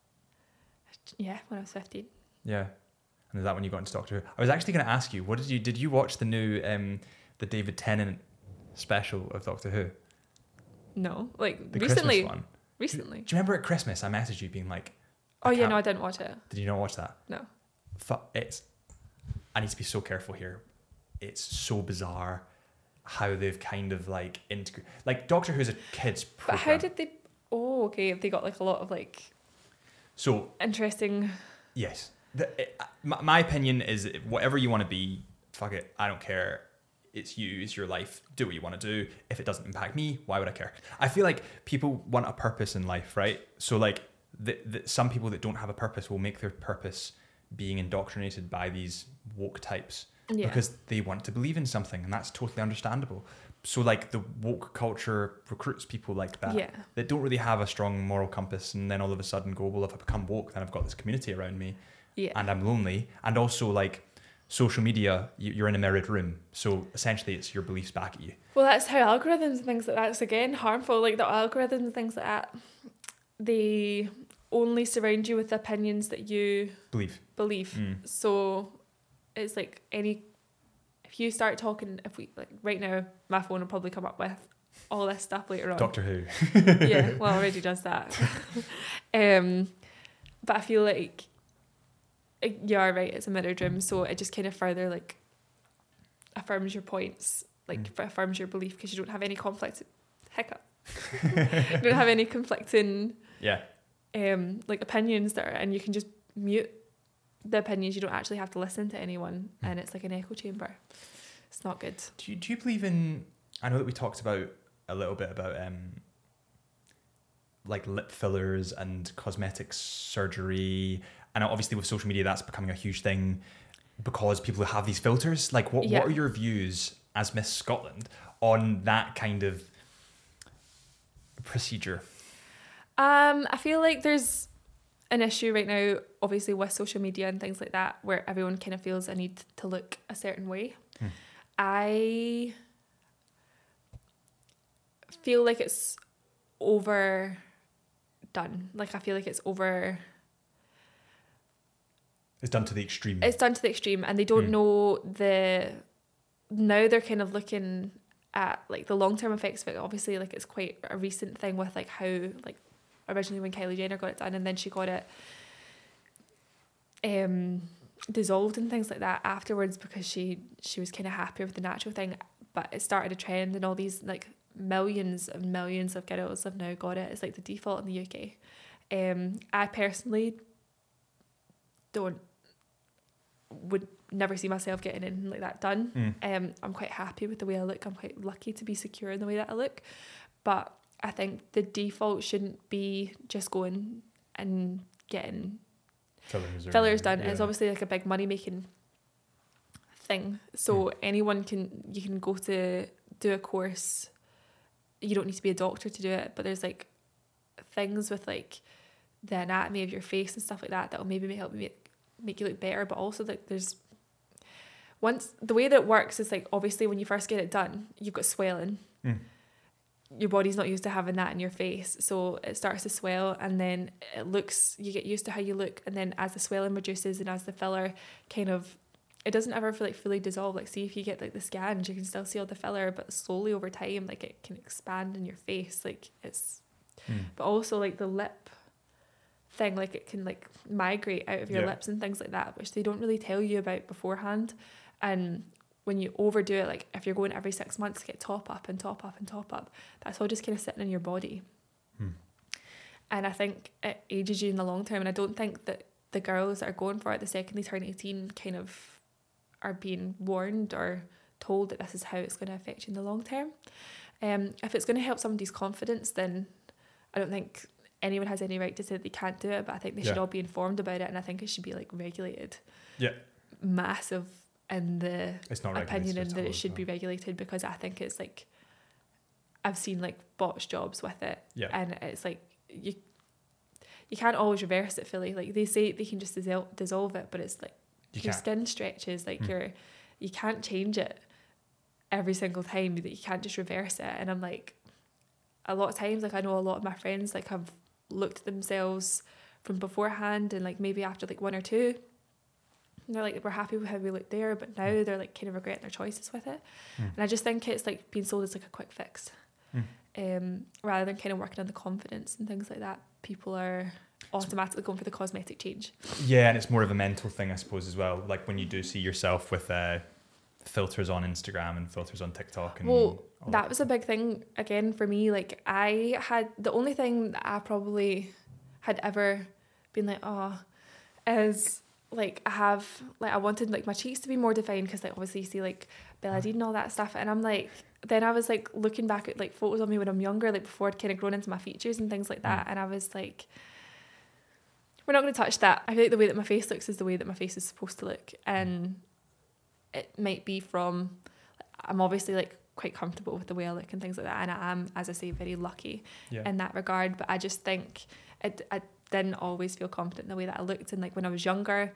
yeah, when I was fifteen. Yeah. And is that when you got into Doctor Who? I was actually going to ask you, what did you did you watch the new um the David Tennant special of Doctor Who? No, like The recently. Christmas one. Recently. Do you remember at Christmas I messaged you being like, Oh yeah, can't- no, I didn't watch it. did you not watch that? No. Fu- It's I need to be so careful here. It's so bizarre how they've kind of like integrated, like Doctor Who's a kids But program. how did they? Oh, okay. They got like a lot of like So interesting. yes, the, it, my, my opinion is whatever you want to be, fuck it, I don't care. It's you, it's your life. Do what you want to do. If it doesn't impact me, why would I care? I feel like people want a purpose in life, right? So like the, the, some people that don't have a purpose will make their purpose being indoctrinated by these woke types Yeah. because they want to believe in something, and that's totally understandable. So like the woke culture recruits people like that Yeah. that don't really have a strong moral compass, and then all of a sudden go, well, if I become woke, then I've got this community around me, Yeah. and I'm lonely. And also like social media, you- you're in a mirrored room, so essentially it's your beliefs back at you. Well, that's how algorithms and things like that's again harmful. Like the algorithms and things like that, they only surround you with opinions that you Believe. believe. Mm. So it's like any, if you start talking, if we like right now, my phone will probably come up with all this stuff later on. Doctor Who. Yeah, well, it already does that. um, but I feel like it- you are right. It's a mirror dream, so it just kind of further like affirms your points, like Mm. affirms your belief because you don't have any conflict. Hiccup. You don't have any conflicting Yeah. um like opinions there, and you can just mute the opinions. You don't actually have to listen to anyone, Mm. and it's like an echo chamber. It's not good. Do you, do you believe in, I know that we talked about a little bit about um like lip fillers and cosmetic surgery, and obviously with social media that's becoming a huge thing because people have these filters. Like what, Yeah. what are your views as Miss Scotland on that kind of procedure? Um, I feel like there's an issue right now, obviously with social media and things like that, where everyone kind of feels a need to look a certain way. Hmm. I feel like it's overdone. Like I feel like it's over. It's done to the extreme. It's done to the extreme, and they don't Hmm. know the. Now they're kind of looking at like the long term effects of it. Obviously, like it's quite a recent thing with like how like originally when Kylie Jenner got it done, and then she got it um dissolved and things like that afterwards because she she was kind of happier with the natural thing. But it started a trend, and all these like millions and millions of girls have now got it. It's like the default in the U K. Um, I personally don't would never see myself getting anything like that done. Mm. Um, I'm quite happy with the way I look. I'm quite lucky to be secure in the way that I look. But I think the default shouldn't be just going and getting Fillers, or, fillers done. yeah. It's obviously like a big money making thing. So Mm. anyone can, you can go to do a course. You don't need to be a doctor to do it, but there's like things with like the anatomy of your face and stuff like that that will maybe help you make make you look better. But also like there's once the way that it works is like obviously when you first get it done, you've got swelling. Mm. Your body's not used to having that in your face, so it starts to swell, and then it looks, you get used to how you look, and then as the swelling reduces and as the filler kind of, it doesn't ever feel like fully dissolve. Like see if you get like the scans, you can still see all the filler, but slowly over time like it can expand in your face. Like it's Mm. but also like the lip thing, like it can like migrate out of your Yeah. lips and things like that, which they don't really tell you about beforehand. And when you overdo it, like if you're going every six months to get top up and top up and top up, that's all just kind of sitting in your body. Hmm. And I think it ages you in the long term. And I don't think that the girls that are going for it the second they turn eighteen kind of are being warned or told that this is how it's going to affect you in the long term. Um, if it's going to help somebody's confidence, then I don't think anyone has any right to say that they can't do it, but I think they should Yeah. all be informed about it, and I think it should be like regulated. Yeah. Massive in the It's not opinion, regulated and at that all it as should well. be regulated, because I think it's like I've seen like botched jobs with it, Yeah. and it's like you you can't always reverse it fully. Like they say they can just dissol- dissolve it, but it's like You your can't. skin stretches, like Hmm. your you can't change it every single time, that you can't just reverse it. And I'm like, a lot of times, like I know a lot of my friends like have looked at themselves from beforehand and like maybe after like one or two, and they're like, we're happy with how we look there, but now they're like kind of regretting their choices with it. Mm. And I just think it's like being sold as like a quick fix, Mm. um, rather than kind of working on the confidence and things like that. People are automatically going for the cosmetic change. Yeah, and it's more of a mental thing, I suppose, as well. Like when you do see yourself with uh, filters on Instagram and filters on TikTok. And Well, all that was a big thing again for me. Like I had, the only thing that I probably had ever been like, oh, is like I have, like I wanted like my cheeks to be more defined, because like obviously you see like Bella Hadid and all that stuff, and I'm like, then I was like looking back at like photos of me when I'm younger, like before I'd kind of grown into my features and things like that, Mm. and I was like, we're not going to touch that. I feel like the way that my face looks is the way that my face is supposed to look, and it might be from, I'm obviously like quite comfortable with the way I look and things like that, and I am, as I say, very lucky Yeah. in that regard. But I just think it, I didn't always feel confident in the way that I looked. And like when I was younger,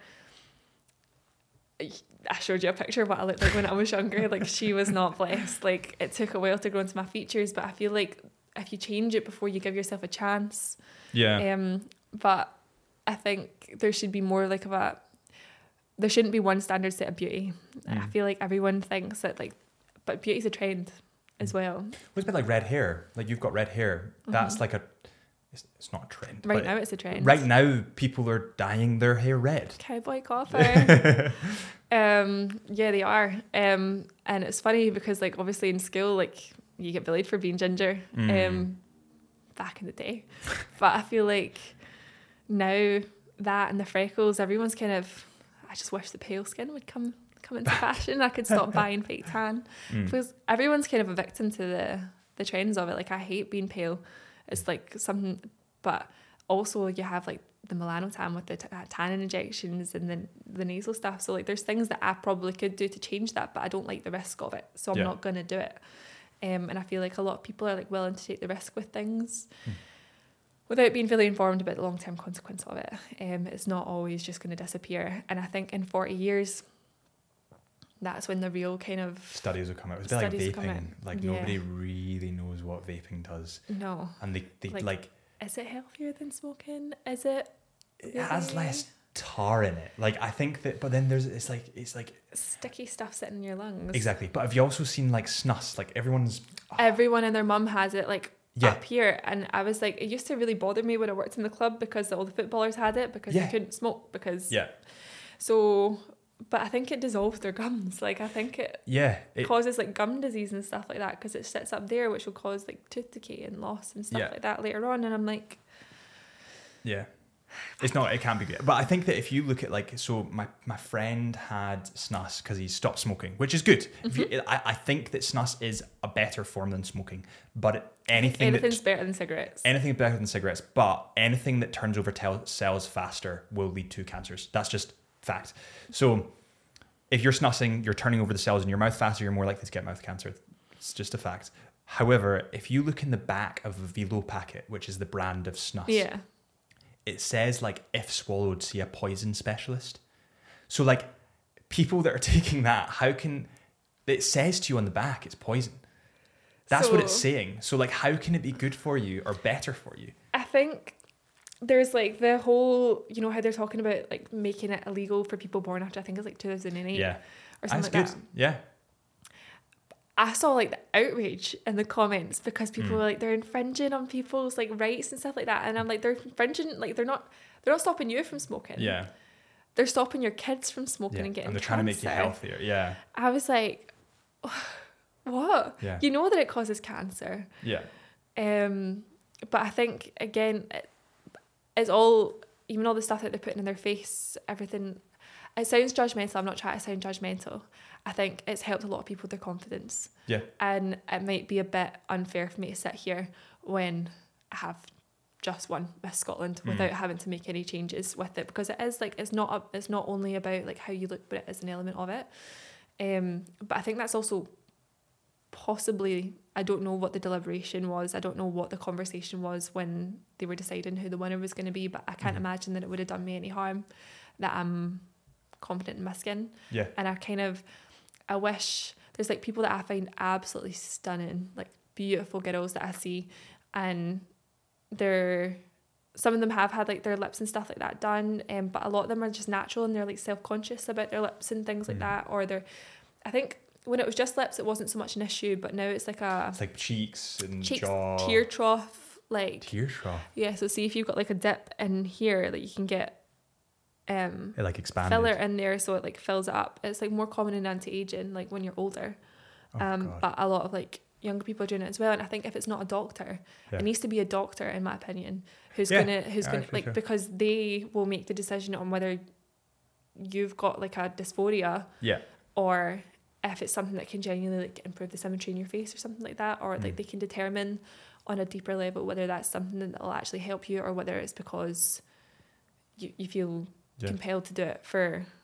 I showed you a picture of what I looked like when I was younger. Like she was not blessed. Like it took a while to grow into my features, but I feel like if you change it before you give yourself a chance. Yeah. Um, but I think there should be more like of a, there shouldn't be one standard set of beauty. Mm. I feel like everyone thinks that like, but beauty's a trend as well. It's a bit like red hair. Like you've got red hair. That's Mhm. like a, it's, it's not a trend. Right but now it's a trend. Right now, people are dyeing their hair red. Cowboy copper. um, yeah, they are. Um, and it's funny because like obviously in school, like you get bullied for being ginger. Mm. Um, back in the day, but I feel like now that and the freckles, everyone's kind of. I just wish the pale skin would come come into fashion. I could stop buying fake tan Mm. because everyone's kind of a victim to the the trends of it. Like I hate being pale. It's like something, but also you have like the Milano tan with the t- tannin injections and then the nasal stuff. So like there's things that I probably could do to change that, but I don't like the risk of it, so I'm Yeah. not gonna do it. Um, and I feel like a lot of people are like willing to take the risk with things Mm. without being fully informed about the long term consequence of it. Um, it's not always just going to disappear. And I think in forty years, that's when the real kind of Studies will come out. It's a bit like Studies will come vaping. out. Like Yeah. nobody really knows what vaping does, no. and they, they like, Like, Is it healthier than smoking? Is it it has really less tar in it. Like I think that, but then there's it's like it's like sticky stuff sitting in your lungs? exactly. But have you also seen like snus? Like everyone's Everyone and their mum has it like Yeah. up here. And I was like, it used to really bother me when I worked in the club because all the footballers had it because Yeah. they couldn't smoke because yeah so but I think it dissolves their gums. Like I think it yeah it, causes like gum disease and stuff like that because it sits up there, which will cause like tooth decay and loss and stuff Yeah. like that later on. And I'm like, yeah. It's not. It can't be good. But I think that if you look at like, so my my friend had snus because he stopped smoking, which is good. If you, I, I think that snus is a better form than smoking, but it, anything anything's that better than cigarettes. anything better than cigarettes, but anything that turns over tel- cells faster will lead to cancers. That's just fact. So if you're snussing, you're turning over the cells in your mouth faster, you're more likely to get mouth cancer. It's just a fact. However, if you look in the back of a Velo packet, which is the brand of snus, yeah. it says like, if swallowed, see a poison specialist. So like people that are taking that, how can, it says to you on the back it's poison. That's what it's So- saying. So like, how can it be good for you or better for you? I think there's like the whole, you know, how they're talking about like making it illegal for people born after, I think it's like two thousand eight Yeah. or something That's like good. that. Yeah. I saw like the outrage in the comments because people Mm. were like, they're infringing on people's like rights and stuff like that. And I'm like, they're infringing, like they're not, they're not stopping you from smoking. Yeah. They're stopping your kids from smoking Yeah. and getting And they're trying to make you cancer. healthier. Yeah. I was like, what? Yeah. You know that it causes cancer. Yeah. Um, but I think again, it, it's all, even all the stuff that they're putting in their face, everything. It sounds judgmental. I'm not trying to sound judgmental. I think it's helped a lot of people with their confidence. Yeah. And it might be a bit unfair for me to sit here when I have just won Miss Scotland Mm. without having to make any changes with it, because it is like, it's not a, it's not only about like how you look, but it is an element of it. Um, but I think that's also possibly, I don't know what the deliberation was. I don't know what the conversation was when they were deciding who the winner was going to be, but I can't Mhm. imagine that it would have done me any harm, that I'm confident in my skin. Yeah. And I kind of, I wish, there's like people that I find absolutely stunning, like beautiful girls that I see, and they're, some of them have had like their lips and stuff like that done, um, but a lot of them are just natural and they're like self-conscious about their lips and things like Mm. that, or they're, I think when it was just lips it wasn't so much an issue, but now it's like a It's like cheeks and cheeks, jaw. tear trough, like, Tear trough. yeah, so see if you've got like a dip in here, like you can get um It like expanded. filler in there so it like fills it up. It's like more common in anti-aging, like when you're older. Oh, um God. but a lot of like younger people are doing it as well, and I think if it's not a doctor, Yeah. it needs to be a doctor, in my opinion, who's Yeah. gonna who's Yeah, gonna actually like true. because they will make the decision on whether you've got like a dysphoria, Yeah. or if it's something that can genuinely like improve the symmetry in your face or something like that, or like Mm. they can determine on a deeper level whether that's something that will actually help you, or whether it's because you, you feel Yeah. compelled to do it for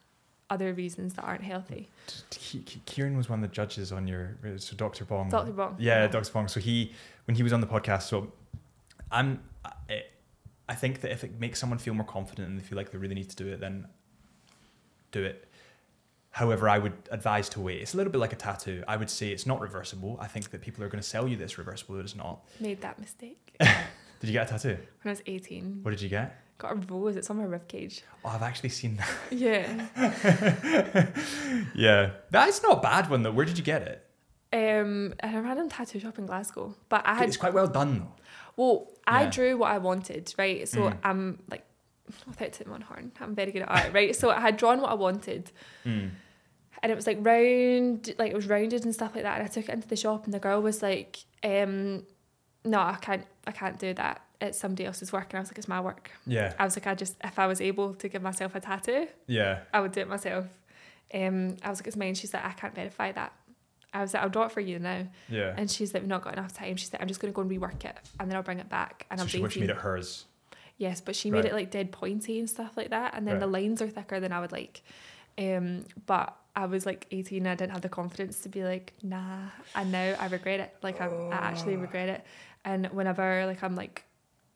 other reasons that aren't healthy. Kieran was one of the judges on your, so Doctor Bong. Doctor Bong. Yeah, yeah. Doctor Bong. So he, when he was on the podcast, so I'm, I, I think that if it makes someone feel more confident and they feel like they really need to do it, then do it. However, I would advise to wait. It's a little bit like a tattoo. I would say it's not reversible. I think that people are going to sell you this reversible, but it's not. Made that mistake. Did you get a tattoo? When I was eighteen. What did you get? Got a rose. It's on my ribcage. Oh, I've actually seen that. Yeah. Yeah. That's not a bad one though. Where did you get it? Um, at a random tattoo shop in Glasgow. But I had... It's quite well done though. Well, I Yeah. drew what I wanted, right? So Mm. I'm like, without tooting my own horn, I'm very good at art, right? So I had drawn what I wanted. Mm. And it was like round, like it was rounded and stuff like that. And I took it into the shop, and the girl was like, um, "No, I can't, I can't do that. It's somebody else's work." And I was like, "It's my work." Yeah. I was like, "I just, if I was able to give myself a tattoo, Yeah. I would do it myself." Um, I was like, "It's mine." She's like, "I can't verify that." I was like, "I'll draw it for you now." Yeah. And she's like, "We've not got enough time." She's like, "I'm just going to go and rework it, and then I'll bring it back." And So I'm she, which eighteen. made it hers. Yes, but she Right. made it like dead pointy and stuff like that, and then Right. the lines are thicker than I would like. Um, but I was like eighteen, and I didn't have the confidence to be like, nah. And now I regret it. Like I, I actually regret it. And whenever like I'm like,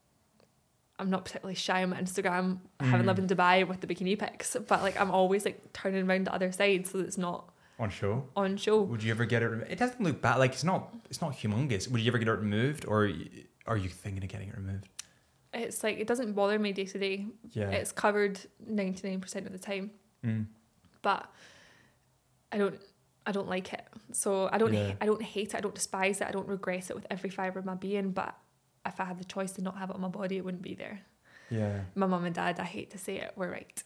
I'm not particularly shy on my Instagram, having Mm. lived in Dubai with the bikini pics, but like I'm always like turning around the other side so that it's not On show. on show. Would you ever get it? Rem- it doesn't look bad. Like it's not. It's not humongous. Would you ever get it removed, or y- are you thinking of getting it removed? It's like it doesn't bother me day to day. Yeah. It's covered ninety-nine percent of the time. Mm. But I don't I don't like it. So I don't Yeah. ha- I don't hate it. I don't despise it. I don't regret it with every fibre of my being. But if I had the choice to not have it on my body, it wouldn't be there. Yeah. My mum and dad, I hate to say it, were right.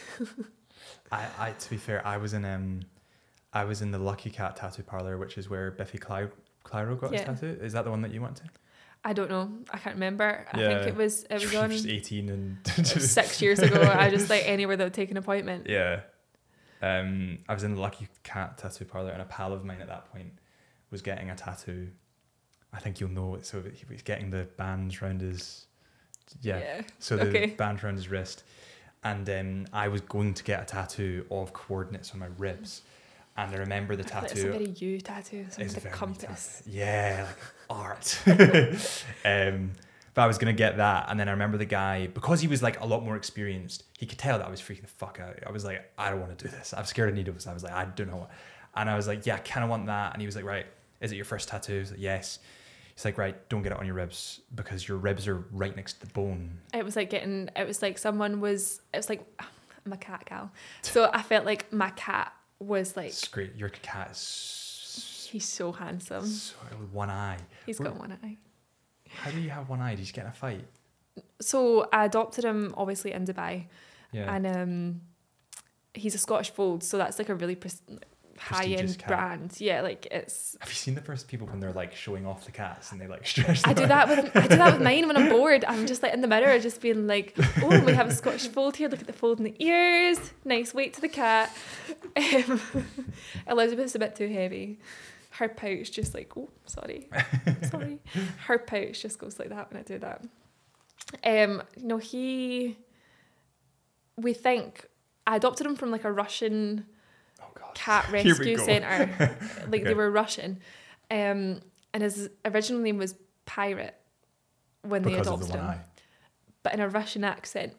I, I. To be fair, I was in um, I was in the Lucky Cat tattoo parlor, which is where Biffy Clyro, Clyro got Yeah. his tattoo. Is that the one that you went to? I don't know. I can't remember. I Yeah. think it was it was You were on just eighteen and six years ago. I just like anywhere that would take an appointment. Yeah. Um, I was in the Lucky Cat tattoo parlor, and a pal of mine at that point was getting a tattoo. I think you'll know it. So he was getting the bands around his, yeah. So the Okay. band around his wrist, and um, I was going to get a tattoo of coordinates on my ribs, and I remember the I feel like tattoo. it's a very you tattoo. Something It's with a very compass. tattoo. Yeah, like art. um, but I was gonna get that, and then I remember the guy, because he was like a lot more experienced. He could tell that I was freaking the fuck out. I was like, I don't want to do this. I'm scared of needles. I was like, I don't know what. And I was like, yeah, I kind of want that. And he was like, right, is it your first tattoo? I was like, yes. He's like, right, don't get it on your ribs because your ribs are right next to the bone. It was like getting. It was like someone was. It was like I'm a cat gal, so I felt like my cat was like. It's great. Your cat is He's so handsome. so, with one eye. He's Where- got one eye. How do you have one eye? Did you get in a fight? So I adopted him obviously in Dubai, Yeah. and um, he's a Scottish Fold, so that's like a really pres- high Prestigious end cat. brand. Yeah, like it's. Have you seen the first people when they're like showing off the cats and they like stretch them I do out? that with I do that with mine when I'm bored. I'm just like in the mirror, just being like, "Oh, we have a Scottish Fold here. Look at the fold in the ears. Nice weight to the cat." Um, Elizabeth's a bit too heavy. Her pouch just like, oh, sorry, sorry. Her pouch just goes like that when I do that. Um, you know, he. We think I adopted him from like a Russian Oh god. cat Here we rescue go. centre. Like Okay. they were Russian, um, and his original name was Pirate when they Because of adopted the one him, eye. but in a Russian accent,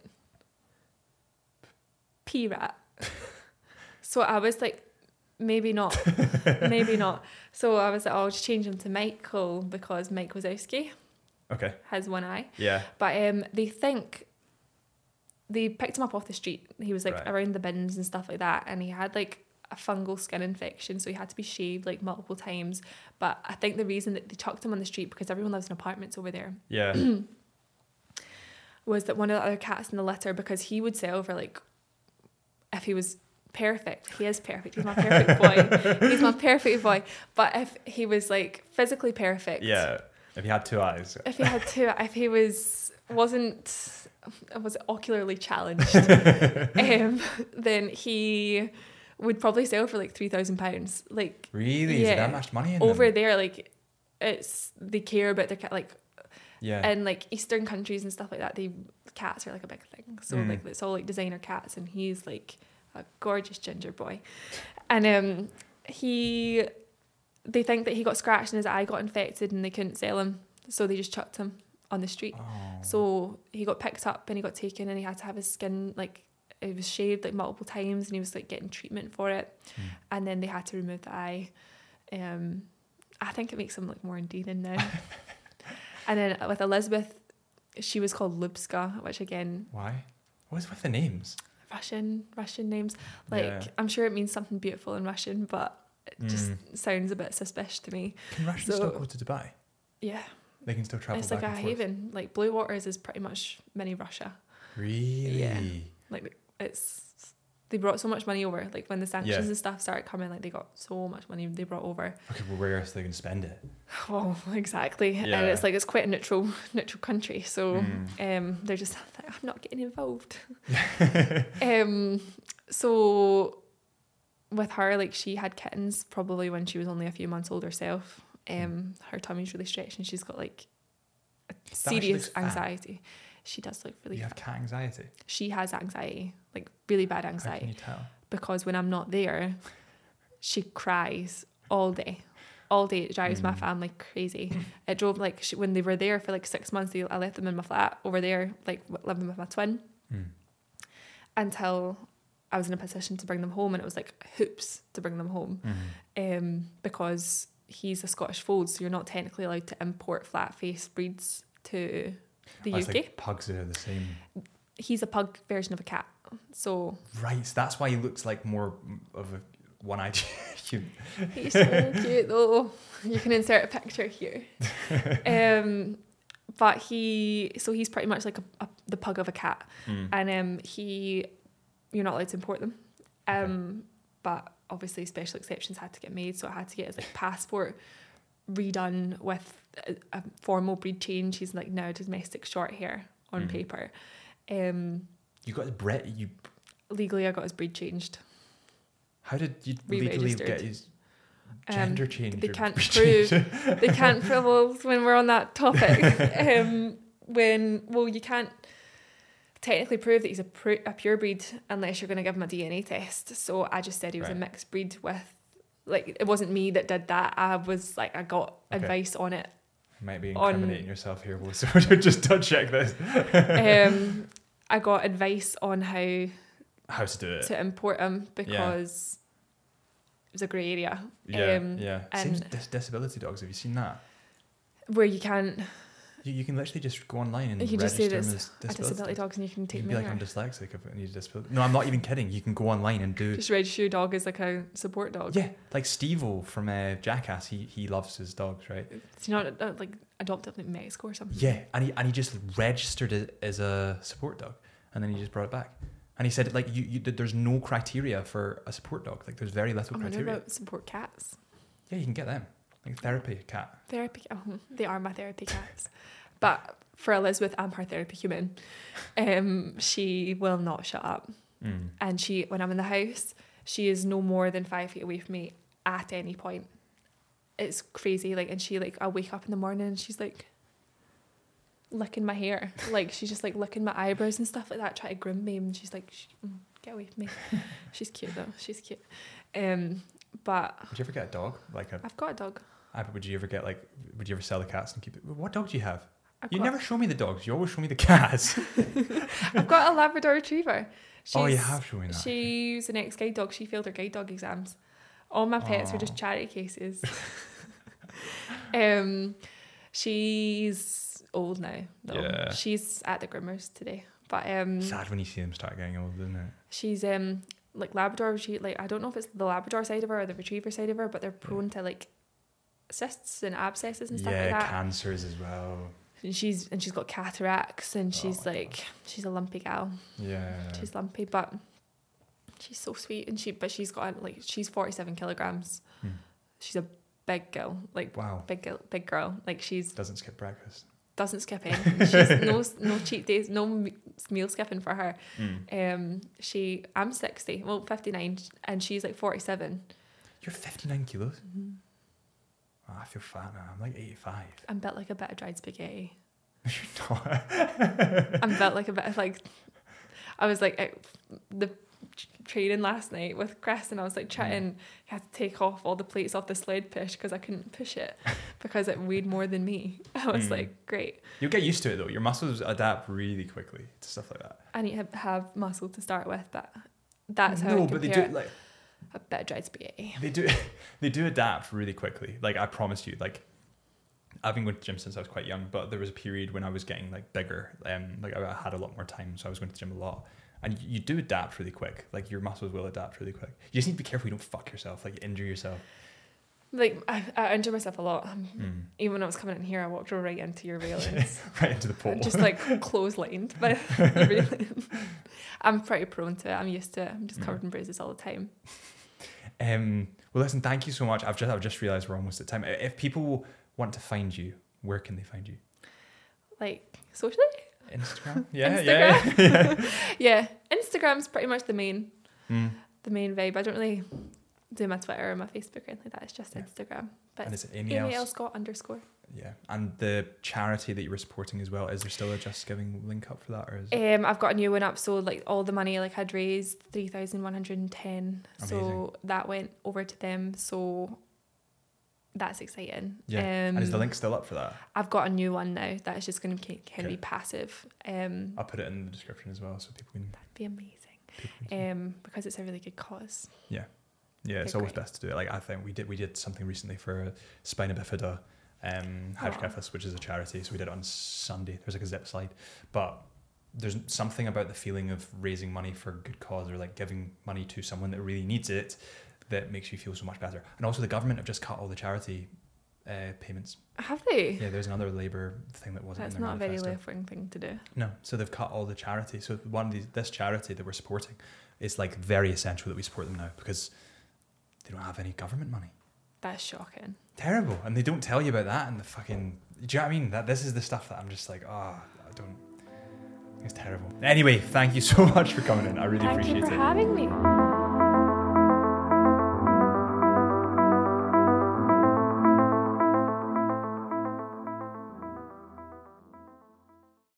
P-rat. So I was like, maybe not, maybe not. So I was like, oh, I'll just change him to Michael because Mike Wazowski Okay. has one eye. Yeah. But um, they think they picked him up off the street. He was like Right. around the bins and stuff like that, and he had like a fungal skin infection, so he had to be shaved like multiple times. But I think the reason that they chucked him on the street, because everyone lives in apartments over there, Yeah. was that one of the other cats in the litter, because he would sell for like, if he was perfect, he is perfect, he's my perfect boy, he's my perfect boy. But if he was like physically perfect, Yeah. If you had two eyes. if he had two, if he was wasn't was ocularly challenged, um, then he would probably sell for like three thousand pounds. Like Really? Is there yeah, that much money in over them? there, like it's they care about their cat. Like Yeah. in like Eastern countries and stuff like that, they cats are like a big thing. So Mm. like it's all like designer cats, and he's like a gorgeous ginger boy. And um, he, they think that he got scratched and his eye got infected and they couldn't sell him. So they just chucked him on the street. Oh. So he got picked up and he got taken and he had to have his skin, like, it was shaved like multiple times and he was like getting treatment for it. Mm. And then they had to remove the eye. Um, I think it makes him look more endearing now. And then with Elizabeth, she was called Lubska, which again... Why? What is with the names? Russian, Russian names. Like, yeah. I'm sure it means something beautiful in Russian, but it mm. just sounds a bit suspicious to me. Can Russians so, still go to Dubai? Yeah. They can still travel it's back like and a forth? haven. Like, Blue Waters is pretty much mini Russia. Really? Yeah. Like, it's... They brought so much money over. Like, when the sanctions yeah. and stuff started coming, like, they got so much money they brought over. Okay, well, where else are they going to spend it? Well, exactly. Yeah. And it's like, it's quite a neutral neutral country. So mm. um, they're just like, I'm not getting involved. um, so with her, like, she had kittens probably when she was only a few months old herself. Um, mm. Her tummy's really stretched and she's got, like, a serious anxiety. She does look really You have fat. cat anxiety? She has anxiety, like really bad anxiety. How can you tell? Because when I'm not there, she cries all day. All day. It drives mm. my family crazy. It drove, like, she, when they were there for like six months, they, I left them in my flat over there, like living with my twin, mm. until I was in a position to bring them home, and it was like hoops to bring them home. Mm. Um, because he's a Scottish fold, so you're not technically allowed to import flat-faced breeds to the oh, U K. It's like pugs are the same. He's a pug version of a cat. So right, so that's why he looks like more of a one-eyed human. He's so cute though. You can insert a picture here. um, but he, so he's pretty much like a, a, the pug of a cat, mm. and um, he, you're not allowed to import them. Um, okay. But obviously special exceptions had to get made, so I had to get his like passport redone with a, a formal breed change. He's like now domestic short hair on mm. paper. Um, you got his breed. You legally, I got his breed changed. How did you legally get his gender um, changed? They can't prove. They can't prove. Well, when we're on that topic, um, when well, you can't technically prove that he's a, pr- a pure breed unless you're going to give him a D N A test. So I just said he was right. a mixed breed with. Like, it wasn't me that did that. I was like, I got okay. advice on it. You might be incriminating on, yourself here, so just don't check this. um, I got advice on how how to do it to import them because yeah. it was a grey area. Yeah, um, yeah. Same dis- disability dogs. Have you seen that? Where you can't. You, you can literally just go online and you can register just say them as disability, disability dogs, and you can take you them. Be like, I'm dyslexic. I need a disability. No, I'm not even kidding. You can go online and do. Just register your dog as like a support dog. Yeah, like Steve-O from uh, Jackass. He he loves his dogs, right? It's not uh, like adopted in Mexico or something. Yeah, and he and he just registered it as a support dog, and then he just brought it back. And he said, like, you, you there's no criteria for a support dog. Like, there's very little oh, criteria. What about support cats? Yeah, you can get them. Like therapy cat. Therapy. Oh, they are my therapy cats. But for Elizabeth, I'm her therapy human. Um, she will not shut up. Mm. And she, when I'm in the house, she is no more than five feet away from me at any point. It's crazy. Like, and she, like, I wake up in the morning and she's like licking my hair. Like, she's just like licking my eyebrows and stuff like that, trying to groom me. And she's like, get away from me. She's cute though. She's cute. Um, but would you ever get a dog? Like a? I've got a dog. I, but would you ever get like? Would you ever sell the cats and keep it? What dog do you have? I've you got, never show me the dogs. You always show me the cats. I've got a Labrador Retriever. She's, oh, you have shown me that. She's an ex-guide dog. She failed her guide dog exams. All my pets Aww. are just charity cases. um, she's old now. Though. Yeah. She's at the groomers today. But um, sad when you see them start getting old, isn't it? She's um like Labrador. She like I don't know if it's the Labrador side of her or the Retriever side of her, but they're prone yeah. to like cysts and abscesses and stuff yeah, like that. Yeah, cancers as well. And she's and she's got cataracts and she's oh like God. she's a lumpy gal. Yeah. She's lumpy, but she's so sweet and she but she's got like she's forty-seven kilograms. Hmm. She's a big girl, like wow, big girl, big girl. Like she's doesn't skip breakfast. Doesn't skip in. She's no no cheat days, no meal skipping for her. Mm. Um, she I'm sixty, well fifty-nine, and she's like forty-seven. You're fifty-nine kilos. Mm-hmm. Oh, I feel fat now. I'm like eighty-five. I'm built like a bit of dried spaghetti. You're not. I'm built like a bit of like. I was like it, the training last night with Chris, and I was like chatting. Mm. I had to take off all the plates off the sled push because I couldn't push it because it weighed more than me. I was mm. like, great. You'll get used to it though. Your muscles adapt really quickly to stuff like that. I need to have muscle to start with, but that's how no, I but they compare do like a bit of dried spaghetti. They do, they do adapt really quickly. Like I promise you, like. I've been going to the gym since I was quite young, but there was a period when I was getting like bigger, um, like I had a lot more time, so I was going to the gym a lot. And you, you do adapt really quick. Like your muscles will adapt really quick. You just need to be careful you don't fuck yourself, like injure yourself. Like I, I injure myself a lot. Um, mm. Even when I was coming in here, I walked right into your railings, right into the pole, just like clotheslined by the railing. I'm pretty prone to it. I'm used to it. I'm just covered mm. in bruises all the time. Um. Well, listen. Thank you so much. I've just I've just realised we're almost at time. If people want to find you, where can they find you? Like socially? Instagram? Yeah, Instagram? yeah. yeah. Yeah. Instagram's pretty much the main mm. the main vibe. I don't really do my Twitter or my Facebook or anything like that. It's just yeah. Instagram. But and is it Amy, Amy L. L. Scott underscore. Yeah. And the charity that you were supporting as well, is there still a Just Giving link up for that? Or is it... Um I've got a new one up, so like all the money like I'd raised three thousand one hundred and ten. So that went over to them. So that's exciting. Yeah. Um, and is the link still up for that? I've got a new one now that is just going to kind of okay. be passive. Um, I'll put it in the description as well so people can. That'd be amazing. Um, because it's a really good cause. Yeah, yeah. It's They're always great. Best to do it. Like I think we did. We did something recently for Spina Bifida, um, Hydrocephalus, which is a charity. So we did it on Sunday. There's like a zip slide, but there's something about the feeling of raising money for a good cause or like giving money to someone that really needs it that makes you feel so much better. And also the government have just cut all the charity uh, payments. Have they? Yeah, there's another Labour thing that wasn't That's in their not manifesto. a very left-wing thing to do. No, so they've cut all the charity. So one of these, this charity that we're supporting is like very essential that we support them now because they don't have any government money. That's shocking. Terrible. And they don't tell you about that and the fucking, do you know what I mean? That this is the stuff that I'm just like, oh, I don't, it's terrible. Anyway, thank you so much for coming in. I really thank appreciate it. Thank you for having me.